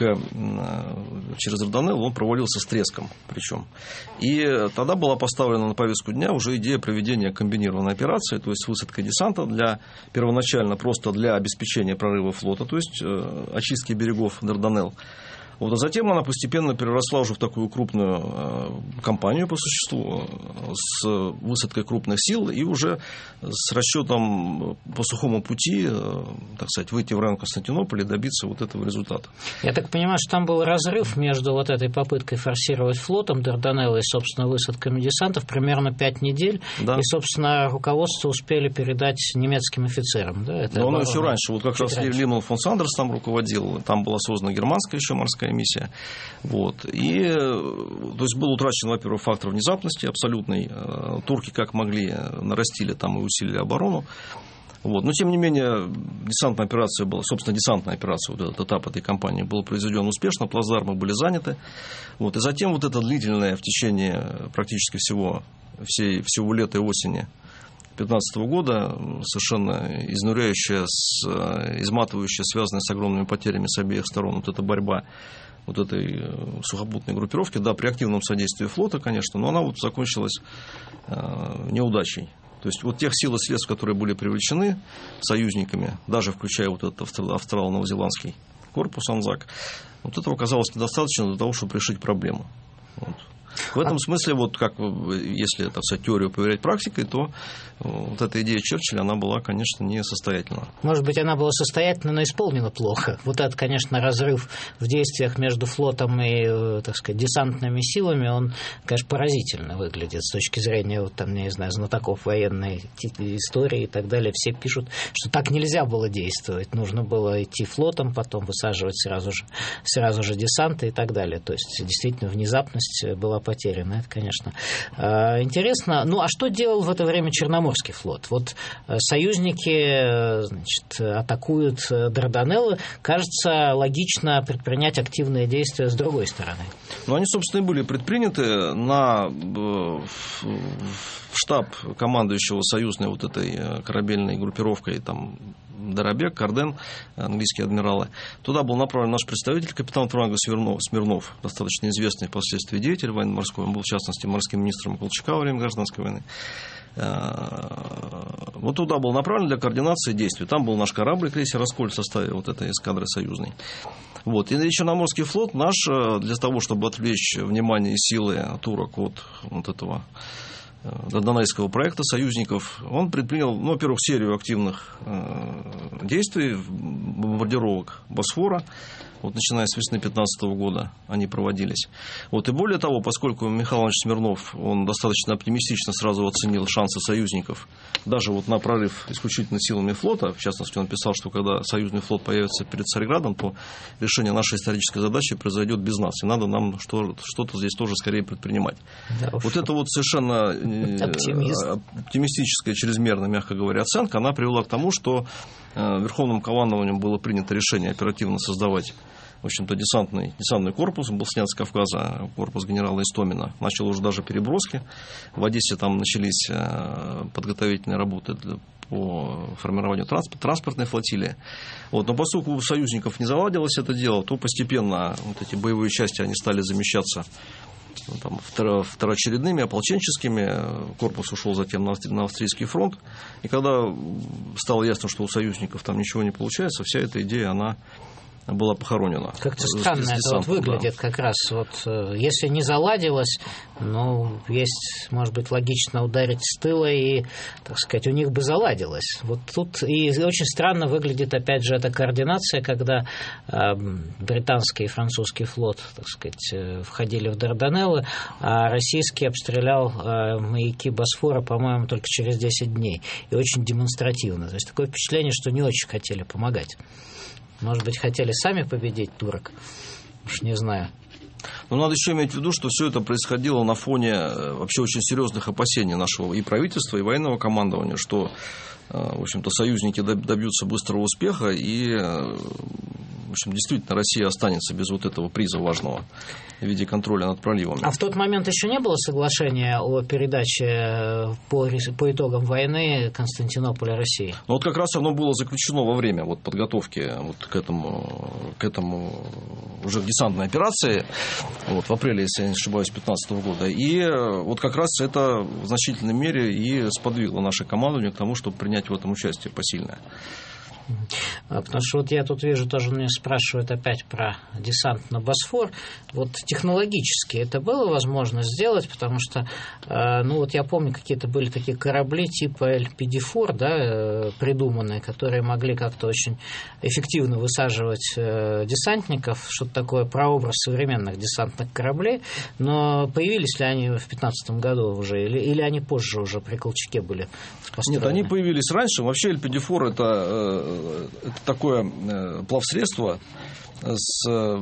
[SPEAKER 3] через Дарданеллы, он провалился с треском причем. И тогда была поставлена на повестку дня уже идея проведения комбинированной операции, то есть высадка десанта для, первоначально просто для обеспечения прорыва флота, то есть очистки берегов Дарданелл. Вот, а затем она постепенно переросла уже в такую крупную э, кампанию по существу с высадкой крупных сил и уже с расчетом по сухому пути, э, так сказать, выйти в район Константинополя и добиться вот этого результата.
[SPEAKER 2] Я так понимаю, что там был разрыв между вот этой попыткой форсировать флотом Дарданеллы и, собственно, высадками десантов примерно пять недель. Да. И, собственно, руководство успели передать немецким офицерам. Да? Это
[SPEAKER 3] Но оно еще раньше. Вот как раз Лимон фон Сандерс там руководил. Там была создана германская еще морская миссия. Вот. И, то есть, был утрачен, во-первых, фактор внезапности абсолютный. Турки как могли нарастили там и усилили оборону. Вот. Но, тем не менее, десантная операция была, собственно, десантная операция, вот этот этап этой кампании был произведен успешно, плацдармы были заняты. Вот. И затем вот это длительное в течение практически всего, всей, всего лета и осени две тысячи пятнадцатого года совершенно изнуряющая, изматывающая, связанная с огромными потерями с обеих сторон, вот эта борьба вот этой сухопутной группировки, да, при активном содействии флота, конечно, но она вот закончилась неудачей. То есть вот тех сил и средств, которые были привлечены союзниками, даже включая вот этот австрало-новозеландский корпус Анзак, вот этого оказалось недостаточно для того, чтобы решить проблему. Вот. В этом смысле, вот как, если, так сказать, теорию поверять практикой, то вот эта идея Черчилля, она была, конечно, несостоятельна.
[SPEAKER 2] Может быть, она была состоятельна, но исполнена плохо. Вот этот, конечно, разрыв в действиях между флотом и, так сказать, десантными силами, он, конечно, поразительно выглядит с точки зрения, вот, там, не знаю, знатоков военной истории и так далее. Все пишут, что так нельзя было действовать. Нужно было идти флотом, потом высаживать сразу же, сразу же десанты и так далее. То есть, действительно, внезапность была потеряно. Это, конечно, интересно. Ну, а что делал в это время Черноморский флот? Вот союзники, значит, атакуют Дарданеллы. Кажется, логично предпринять активные действия с другой стороны.
[SPEAKER 3] Ну, они, собственно, и были предприняты на штаб командующего союзной вот этой корабельной группировкой, там, Доробек, Карден, английские адмиралы. Туда был направлен наш представитель, капитан Франго Смирнов, Смирнов, достаточно известный впоследствии деятель военно-морской. Он был, в частности, морским министром Колчака во время гражданской войны. Вот туда был направлен для координации действий. Там был наш корабль, крейсер «Аскольд» в составе вот этой эскадры союзной. Вот. И Черноморский флот наш, для того, чтобы отвлечь внимание и силы турок от вот этого Дарданельского проекта союзников, он предпринял, ну, во-первых, серию активных э, действий, бомбардировок Босфора. вот начиная с весны две тысячи пятнадцатого года они проводились. Вот, и более того, поскольку Михаил Иванович Смирнов, он достаточно оптимистично сразу оценил шансы союзников, даже вот на прорыв исключительно силами флота, в частности, он писал, что когда союзный флот появится перед Царьградом, то решение нашей исторической задачи произойдет без нас, и надо нам что-то здесь тоже скорее предпринимать. Да, вот это вот совершенно Оптимист. оптимистическая, чрезмерно, мягко говоря, оценка, она привела к тому, что Верховным командованием было принято решение оперативно создавать, в общем-то, десантный, десантный корпус, был снят с Кавказа, корпус генерала Истомина. Начал уже даже переброски. В Одессе там начались подготовительные работы для, по формированию транспорт, транспортной флотилии. Вот. Но поскольку у союзников не заладилось это дело, то постепенно вот эти боевые части они стали замещаться там, второочередными, ополченческими. Корпус ушел затем на австрийский фронт. И когда стало ясно, что у союзников там ничего не получается, вся эта идея, она была похоронена.
[SPEAKER 2] Как-то странно это вот выглядит, да. Как раз вот, если не заладилось, ну, есть, может быть, логично ударить с тыла и, так сказать, у них бы заладилось. Вот тут и очень странно выглядит, опять же, эта координация, когда э, британский и французский флот, так сказать, входили в Дарданеллы, а российский обстрелял э, маяки Босфора, по-моему, только через десять дней. И очень демонстративно. То есть такое впечатление, что не очень хотели помогать. Может быть, хотели сами победить турок? Уж не знаю.
[SPEAKER 3] Но надо еще иметь в виду, что все это происходило на фоне вообще очень серьезных опасений нашего и правительства, и военного командования, что, в общем-то, союзники добьются быстрого успеха, и, в общем, действительно, Россия останется без вот этого приза важного в виде контроля над проливами.
[SPEAKER 2] А в тот момент еще не было соглашения о передаче по, по итогам войны Константинополя России?
[SPEAKER 3] Ну, вот как раз оно было заключено во время вот, подготовки вот к этому, к этому уже к десантной операции, вот, в апреле, если я не ошибаюсь, две тысячи пятнадцатого года. И вот как раз это в значительной мере и сподвигло наше командование к тому, чтобы принять в этом участие посильное.
[SPEAKER 2] Потому что вот я тут вижу, тоже меня спрашивают опять про десант на Босфор. Вот технологически это было возможно сделать, потому что, ну вот я помню, какие-то были такие корабли типа эл пи ди фор, да, придуманные, которые могли как-то очень эффективно высаживать десантников, что-то такое прообраз современных десантных кораблей, но появились ли они в пятнадцатом году уже, или, или они позже уже при Колчаке были построены?
[SPEAKER 3] Нет, они появились раньше. Вообще эл пи ди фор это это такое плавсредство с,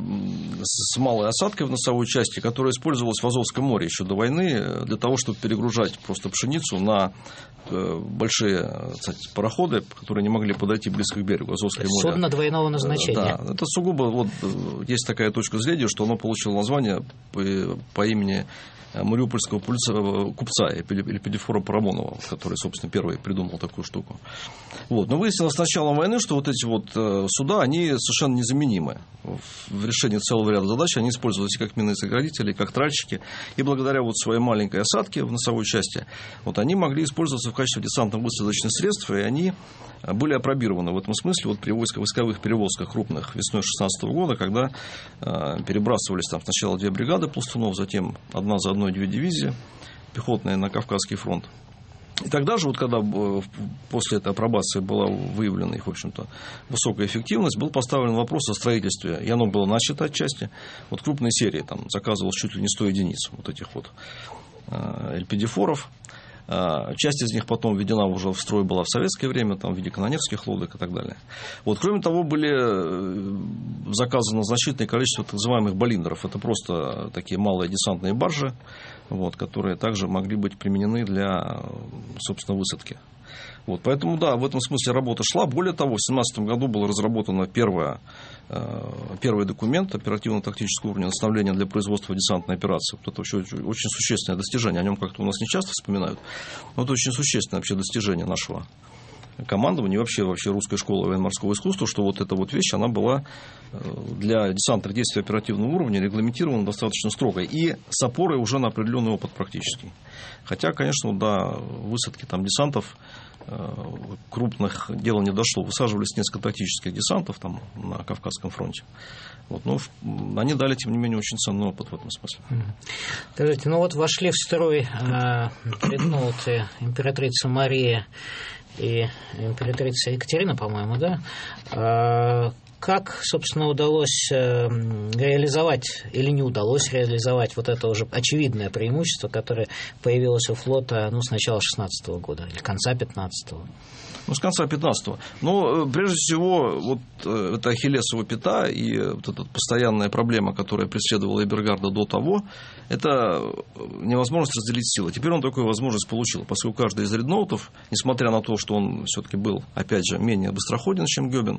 [SPEAKER 3] с малой осадкой в носовой части, которое использовалось в Азовском море еще до войны для того, чтобы перегружать просто пшеницу на большие, кстати, пароходы, которые не могли подойти близко к берегу. Азовское море.
[SPEAKER 2] Судно двойного назначения.
[SPEAKER 3] Да, это сугубо, вот есть такая точка зрения, что оно получило название по, по имени мариупольского купца Эльпидифора Парамонова, который, собственно, первый придумал такую штуку. Вот. Но выяснилось с началом войны, что вот эти вот суда, они совершенно незаменимы. В решении целого ряда задач они использовались как минозаградители, как тральщики. И благодаря вот своей маленькой осадке в носовой части, вот они могли использоваться в качестве десантно-высадочных средств, и они были опробированы в этом смысле вот при войсковых перевозках крупных весной шестнадцатого года, когда э, перебрасывались там сначала две бригады пластунов, затем одна за одной две дивизии пехотные на Кавказский фронт. И тогда же, вот когда после этой апробации была выявлена их, в общем-то, высокая эффективность, был поставлен вопрос о строительстве, и оно было начато отчасти, вот крупной серии, там заказывалось чуть ли не сто единиц вот этих вот э, эльпидифоров. Часть из них потом введена уже в строй была в советское время, там, в виде канонерских лодок и так далее. Вот, кроме того, были заказано значительное количество так называемых баллиндеров. Это просто такие малые десантные баржи, вот, которые также могли быть применены для, собственно, высадки. Вот, поэтому, да, в этом смысле работа шла. Более того, в две тысячи семнадцатом году было разработано первое, первый документ оперативно-тактического уровня наставления для производства десантной операции. Вот это вообще очень существенное достижение. О нем как-то у нас не часто вспоминают. Но это очень существенное вообще достижение нашего командования и вообще, вообще русской школы военно-морского искусства, что вот эта вот вещь, она была для десантных действий оперативного уровня регламентирована достаточно строго. И с опорой уже на определенный опыт практический. Хотя, конечно, до высадки там десантов крупных дел не дошло. Высаживались несколько тактических десантов там, на Кавказском фронте. Вот, но они дали, тем не менее, очень ценный опыт в этом смысле.
[SPEAKER 2] Скажите, ну вот вошли в строй э, предмолотые императрица Мария и императрица Екатерина, по-моему, да? Э, как, собственно, удалось реализовать или не удалось реализовать вот это уже очевидное преимущество, которое появилось у флота ну, с начала шестнадцатого года или конца пятнадцатого?
[SPEAKER 3] Ну, с конца пятнадцатого. Но, прежде всего, вот это ахиллесова пята и вот эта постоянная проблема, которая преследовала Эбергарда до того, это невозможность разделить силы. Теперь он такую возможность получил, поскольку каждый из дредноутов, несмотря на то, что он все-таки был, опять же, менее быстроходен, чем Гёбен,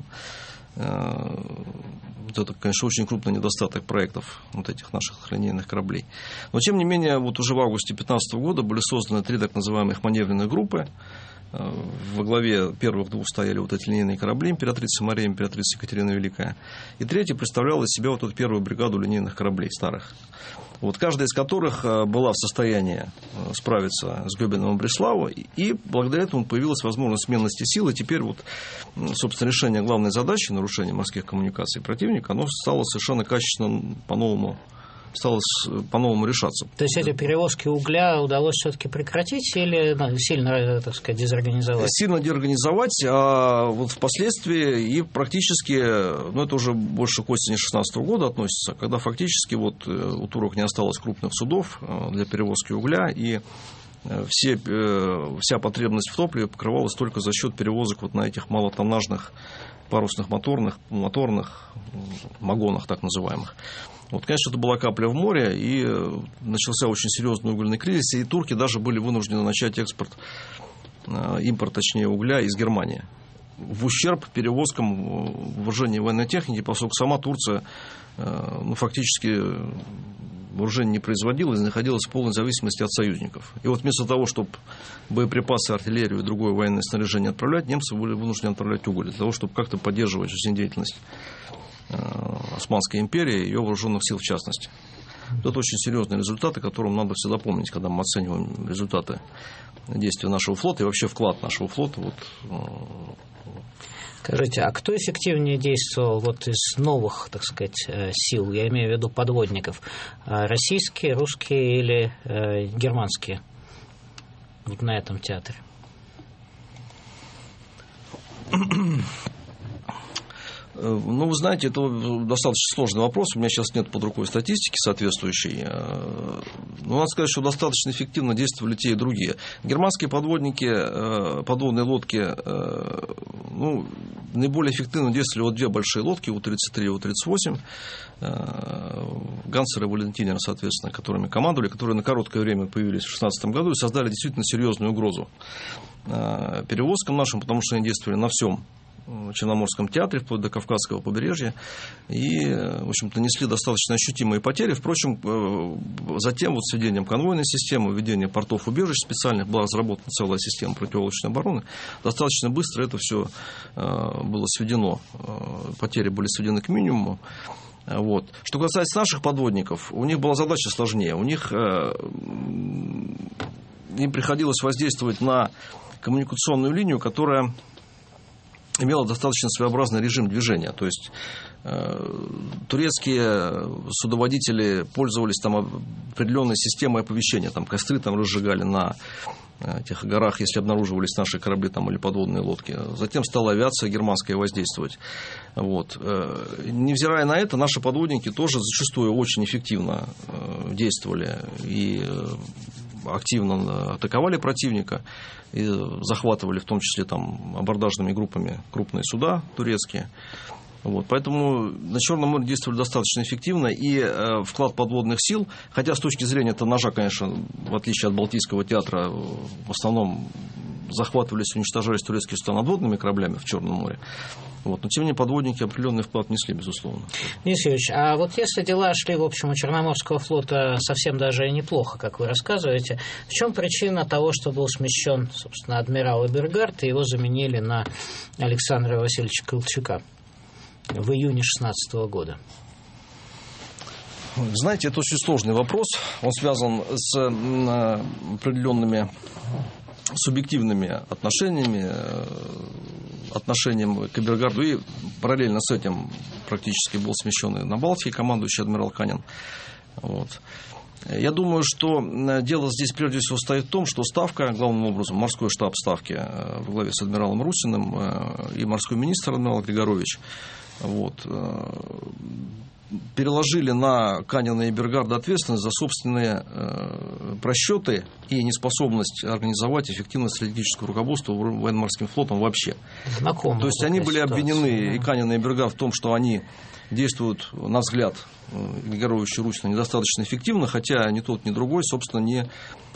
[SPEAKER 3] вот это, конечно, очень крупный недостаток проектов вот этих наших линейных кораблей. Но, тем не менее, вот уже в августе две тысячи пятнадцатого года были созданы три так называемых маневренных группы. Во главе первых двух стояли вот эти линейные корабли императрица Мария, императрица Екатерина Великая. И третья представляла из себя вот эту первую бригаду линейных кораблей старых. Вот, каждая из которых была в состоянии справиться с Гёбеном и Бреславу, и благодаря этому появилась возможность сменности сил, и теперь вот, собственно, решение главной задачи, нарушения морских коммуникаций противника, оно стало совершенно качественно по-новому стало по-новому решаться.
[SPEAKER 2] То есть эти перевозки угля удалось все-таки прекратить или сильно, так сказать, дезорганизовать?
[SPEAKER 3] Сильно деорганизовать, а вот впоследствии и практически, ну это уже больше к осени две тысячи шестнадцатого года относится, когда фактически вот у турок не осталось крупных судов для перевозки угля, и все, вся потребность в топливе покрывалась только за счет перевозок вот на этих малотоннажных парусных моторных, моторных магонах, так называемых. Вот, конечно, это была капля в море, и начался очень серьезный угольный кризис, и турки даже были вынуждены начать экспорт, импорт, точнее, угля из Германии, в ущерб перевозкам вооружения и военной техники, поскольку сама Турция ну, фактически вооружение не производила и находилась в полной зависимости от союзников. И вот вместо того, чтобы боеприпасы, артиллерию и другое военное снаряжение отправлять, немцы были вынуждены отправлять уголь для того, чтобы как-то поддерживать жизнедеятельность Османской империи и ее вооруженных сил в частности. Это очень серьезные результаты, которым надо всегда помнить, когда мы оцениваем результаты действия нашего флота и вообще вклад нашего флота. Вот.
[SPEAKER 2] Скажите, а кто эффективнее действовал вот из новых, так сказать, сил, я имею в виду подводников, российские, русские или э, германские вот на этом театре?
[SPEAKER 3] Ну, вы знаете, это достаточно сложный вопрос. У меня сейчас нет под рукой статистики соответствующей. Но надо сказать, что достаточно эффективно действовали те и другие. Германские подводники, подводные лодки, ну, наиболее эффективно действовали вот две большие лодки, У тридцать три и У тридцать восемь. Гансер и Валентинер, соответственно, которыми командовали, которые на короткое время появились в шестнадцатом году и создали действительно серьезную угрозу перевозкам нашим, потому что они действовали на всем Черноморском театре, вплоть до Кавказского побережья, и, в общем-то, несли достаточно ощутимые потери. Впрочем, затем, вот с введением конвойной системы, введением портов убежищ специальных, была разработана целая система противолодочной обороны, достаточно быстро это все было сведено, потери были сведены к минимуму. Вот. Что касается наших подводников, у них была задача сложнее. У них им приходилось воздействовать на коммуникационную линию, которая имела достаточно своеобразный режим движения. То есть э, турецкие судоводители пользовались там определенной системой оповещения. Там костры там разжигали на этих горах, если обнаруживались наши корабли там, или подводные лодки. Затем стала авиация германская воздействовать. Вот. Э, невзирая на это, наши подводники тоже зачастую очень эффективно э, действовали и э, активно атаковали противника и захватывали в том числе там абордажными группами крупные суда турецкие. Вот. Поэтому на Черном море действовали достаточно эффективно, и э, вклад подводных сил, хотя с точки зрения этого ножа, конечно, в отличие от Балтийского театра, в основном захватывались и уничтожались турецкие суда надводными кораблями в Черном море. Вот. Но тем не менее подводники определенный вклад несли, безусловно.
[SPEAKER 2] Денис Юрьевич, а вот если дела шли, в общем, у Черноморского флота совсем даже и неплохо, как вы рассказываете, в чем причина того, что был смещен, собственно, адмирал Эбергард, и его заменили на Александра Васильевича Колчака в июне шестнадцатого года?
[SPEAKER 3] Знаете, это очень сложный вопрос. Он связан с определенными субъективными отношениями, отношением к Эбергарду, и параллельно с этим практически был смещен и на Балтике командующий адмирал Канин. Вот. Я думаю, что дело здесь прежде всего стоит в том, что Ставка, главным образом морской штаб Ставки во главе с адмиралом Русиным и морской министр адмирал Григорович, Вот. Переложили на Канина и Бергарда ответственность за собственные э, просчеты и неспособность организовать эффективное стратегическое руководство военно-морским флотом вообще.
[SPEAKER 2] Знакомо. То
[SPEAKER 3] есть они были ситуация, обвинены, да. и Канин, и Бергард, в том, что они действуют, на взгляд Героевича Русина, недостаточно эффективно, хотя ни тот, ни другой, собственно, не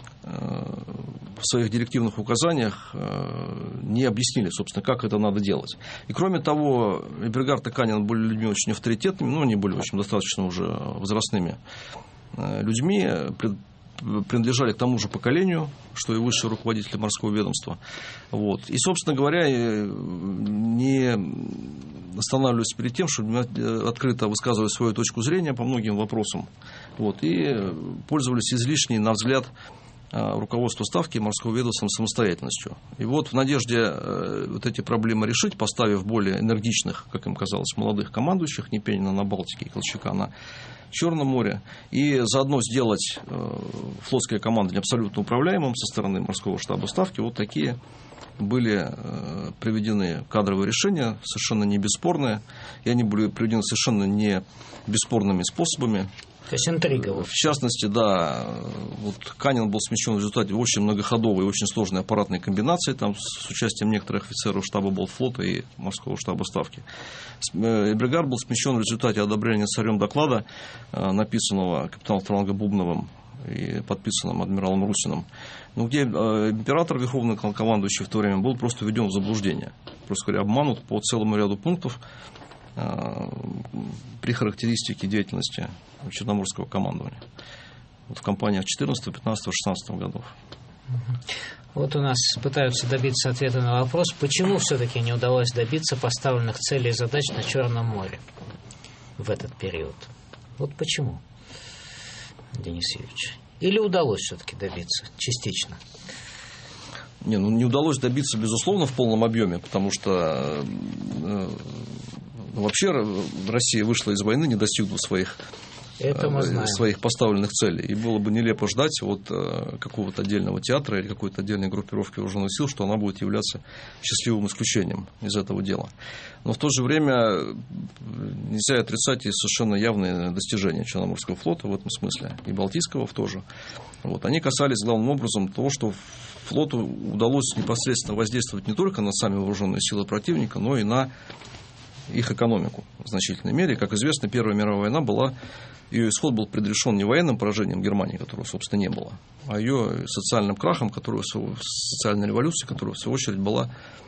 [SPEAKER 3] в своих директивных указаниях не объяснили, собственно, как это надо делать. И кроме того, и Бергард, и Канин были людьми очень авторитетными, ну, они были, в общем, достаточно уже возрастными людьми, принадлежали к тому же поколению, что и высшие руководители морского ведомства. Вот. И, собственно говоря, не останавливались перед тем, чтобы открыто высказывать свою точку зрения по многим вопросам. Вот. И пользовались излишней, на взгляд, руководство Ставки и морского ведомства самостоятельностью. И вот в надежде вот эти проблемы решить, поставив более энергичных, как им казалось, молодых командующих, Непенина на Балтике и Колчака на Черном море, и заодно сделать флотское командование абсолютно управляемым со стороны морского штаба Ставки, вот такие были приведены кадровые решения, совершенно не бесспорные, и они были приведены совершенно не бесспорными способами.
[SPEAKER 2] То есть интрига.
[SPEAKER 3] В частности, да, вот Канин был смещен в результате очень многоходовой и очень сложной аппаратной комбинации, там, с участием некоторых офицеров штаба Болтфлота и морского штаба Ставки. Бергард был смещен в результате одобрения царем доклада, написанного капитаном второго ранга Бубновым и подписанным адмиралом Русиным, ну, где император, верховный командующий в то время, был просто введен в заблуждение, просто говоря, обманут по целому ряду пунктов при характеристике деятельности Черноморского командования вот в кампаниях четырнадцатого, пятнадцатого, шестнадцатого годов.
[SPEAKER 2] Вот у нас пытаются добиться ответа на вопрос, почему все-таки не удалось добиться поставленных целей и задач на Черном море в этот период. Вот почему, Денис Юрьевич? Или удалось все-таки добиться частично?
[SPEAKER 3] Не, ну не удалось добиться, безусловно, в полном объеме, потому что э, вообще Россия вышла из войны, не достигнув своих, э, своих поставленных целей. И было бы нелепо ждать от э, какого-то отдельного театра или какой-то отдельной группировки вооруженных сил, что она будет являться счастливым исключением из этого дела. Но в то же время нельзя отрицать и совершенно явные достижения Черноморского флота в этом смысле, и Балтийского тоже. Вот. Они касались главным образом того, что флоту удалось непосредственно воздействовать не только на сами вооруженные силы противника, но и на их экономику в значительной мере. Как известно, Первая мировая война была, ее исход был предрешен не военным поражением Германии, которого, собственно, не было, а ее социальным крахом, которую, социальной революцией, которая, в свою очередь, была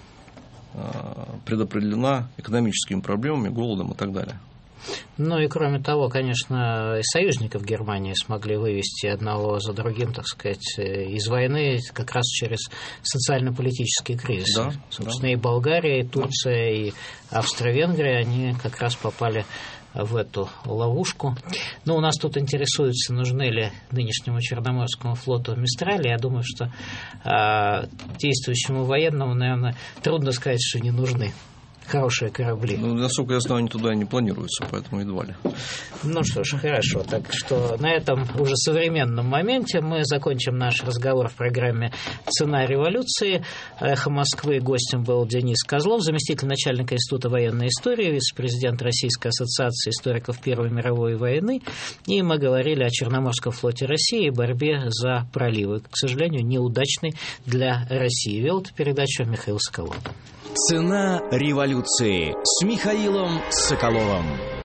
[SPEAKER 3] предопределена экономическими проблемами, голодом и так далее.
[SPEAKER 2] Ну и кроме того, конечно, и союзников Германии смогли вывести одного за другим, так сказать, из войны как раз через социально-политический кризис.
[SPEAKER 3] Да,
[SPEAKER 2] Собственно,
[SPEAKER 3] да.
[SPEAKER 2] и Болгария, и Турция, да. и Австро-Венгрия, они как раз попали в эту ловушку. Но у нас тут интересуется, нужны ли нынешнему Черноморскому флоту Мистрали. Я думаю, что э, действующему военному, наверное, трудно сказать, что не нужны хорошие корабли.
[SPEAKER 3] Ну, насколько я знаю, они туда и не планируются, поэтому едва ли.
[SPEAKER 2] Ну что ж, хорошо. Так что на этом уже современном моменте мы закончим наш разговор в программе «Цена революции». «Эхо Москвы». Гостем был Денис Козлов, заместитель начальника Института военной истории, вице-президент Российской ассоциации историков Первой мировой войны. И мы говорили о Черноморском флоте России и борьбе за проливы. К сожалению, неудачной для России. Вел эту передачу Михаил Соколов.
[SPEAKER 1] «Цена революции» с Михаилом Соколовым.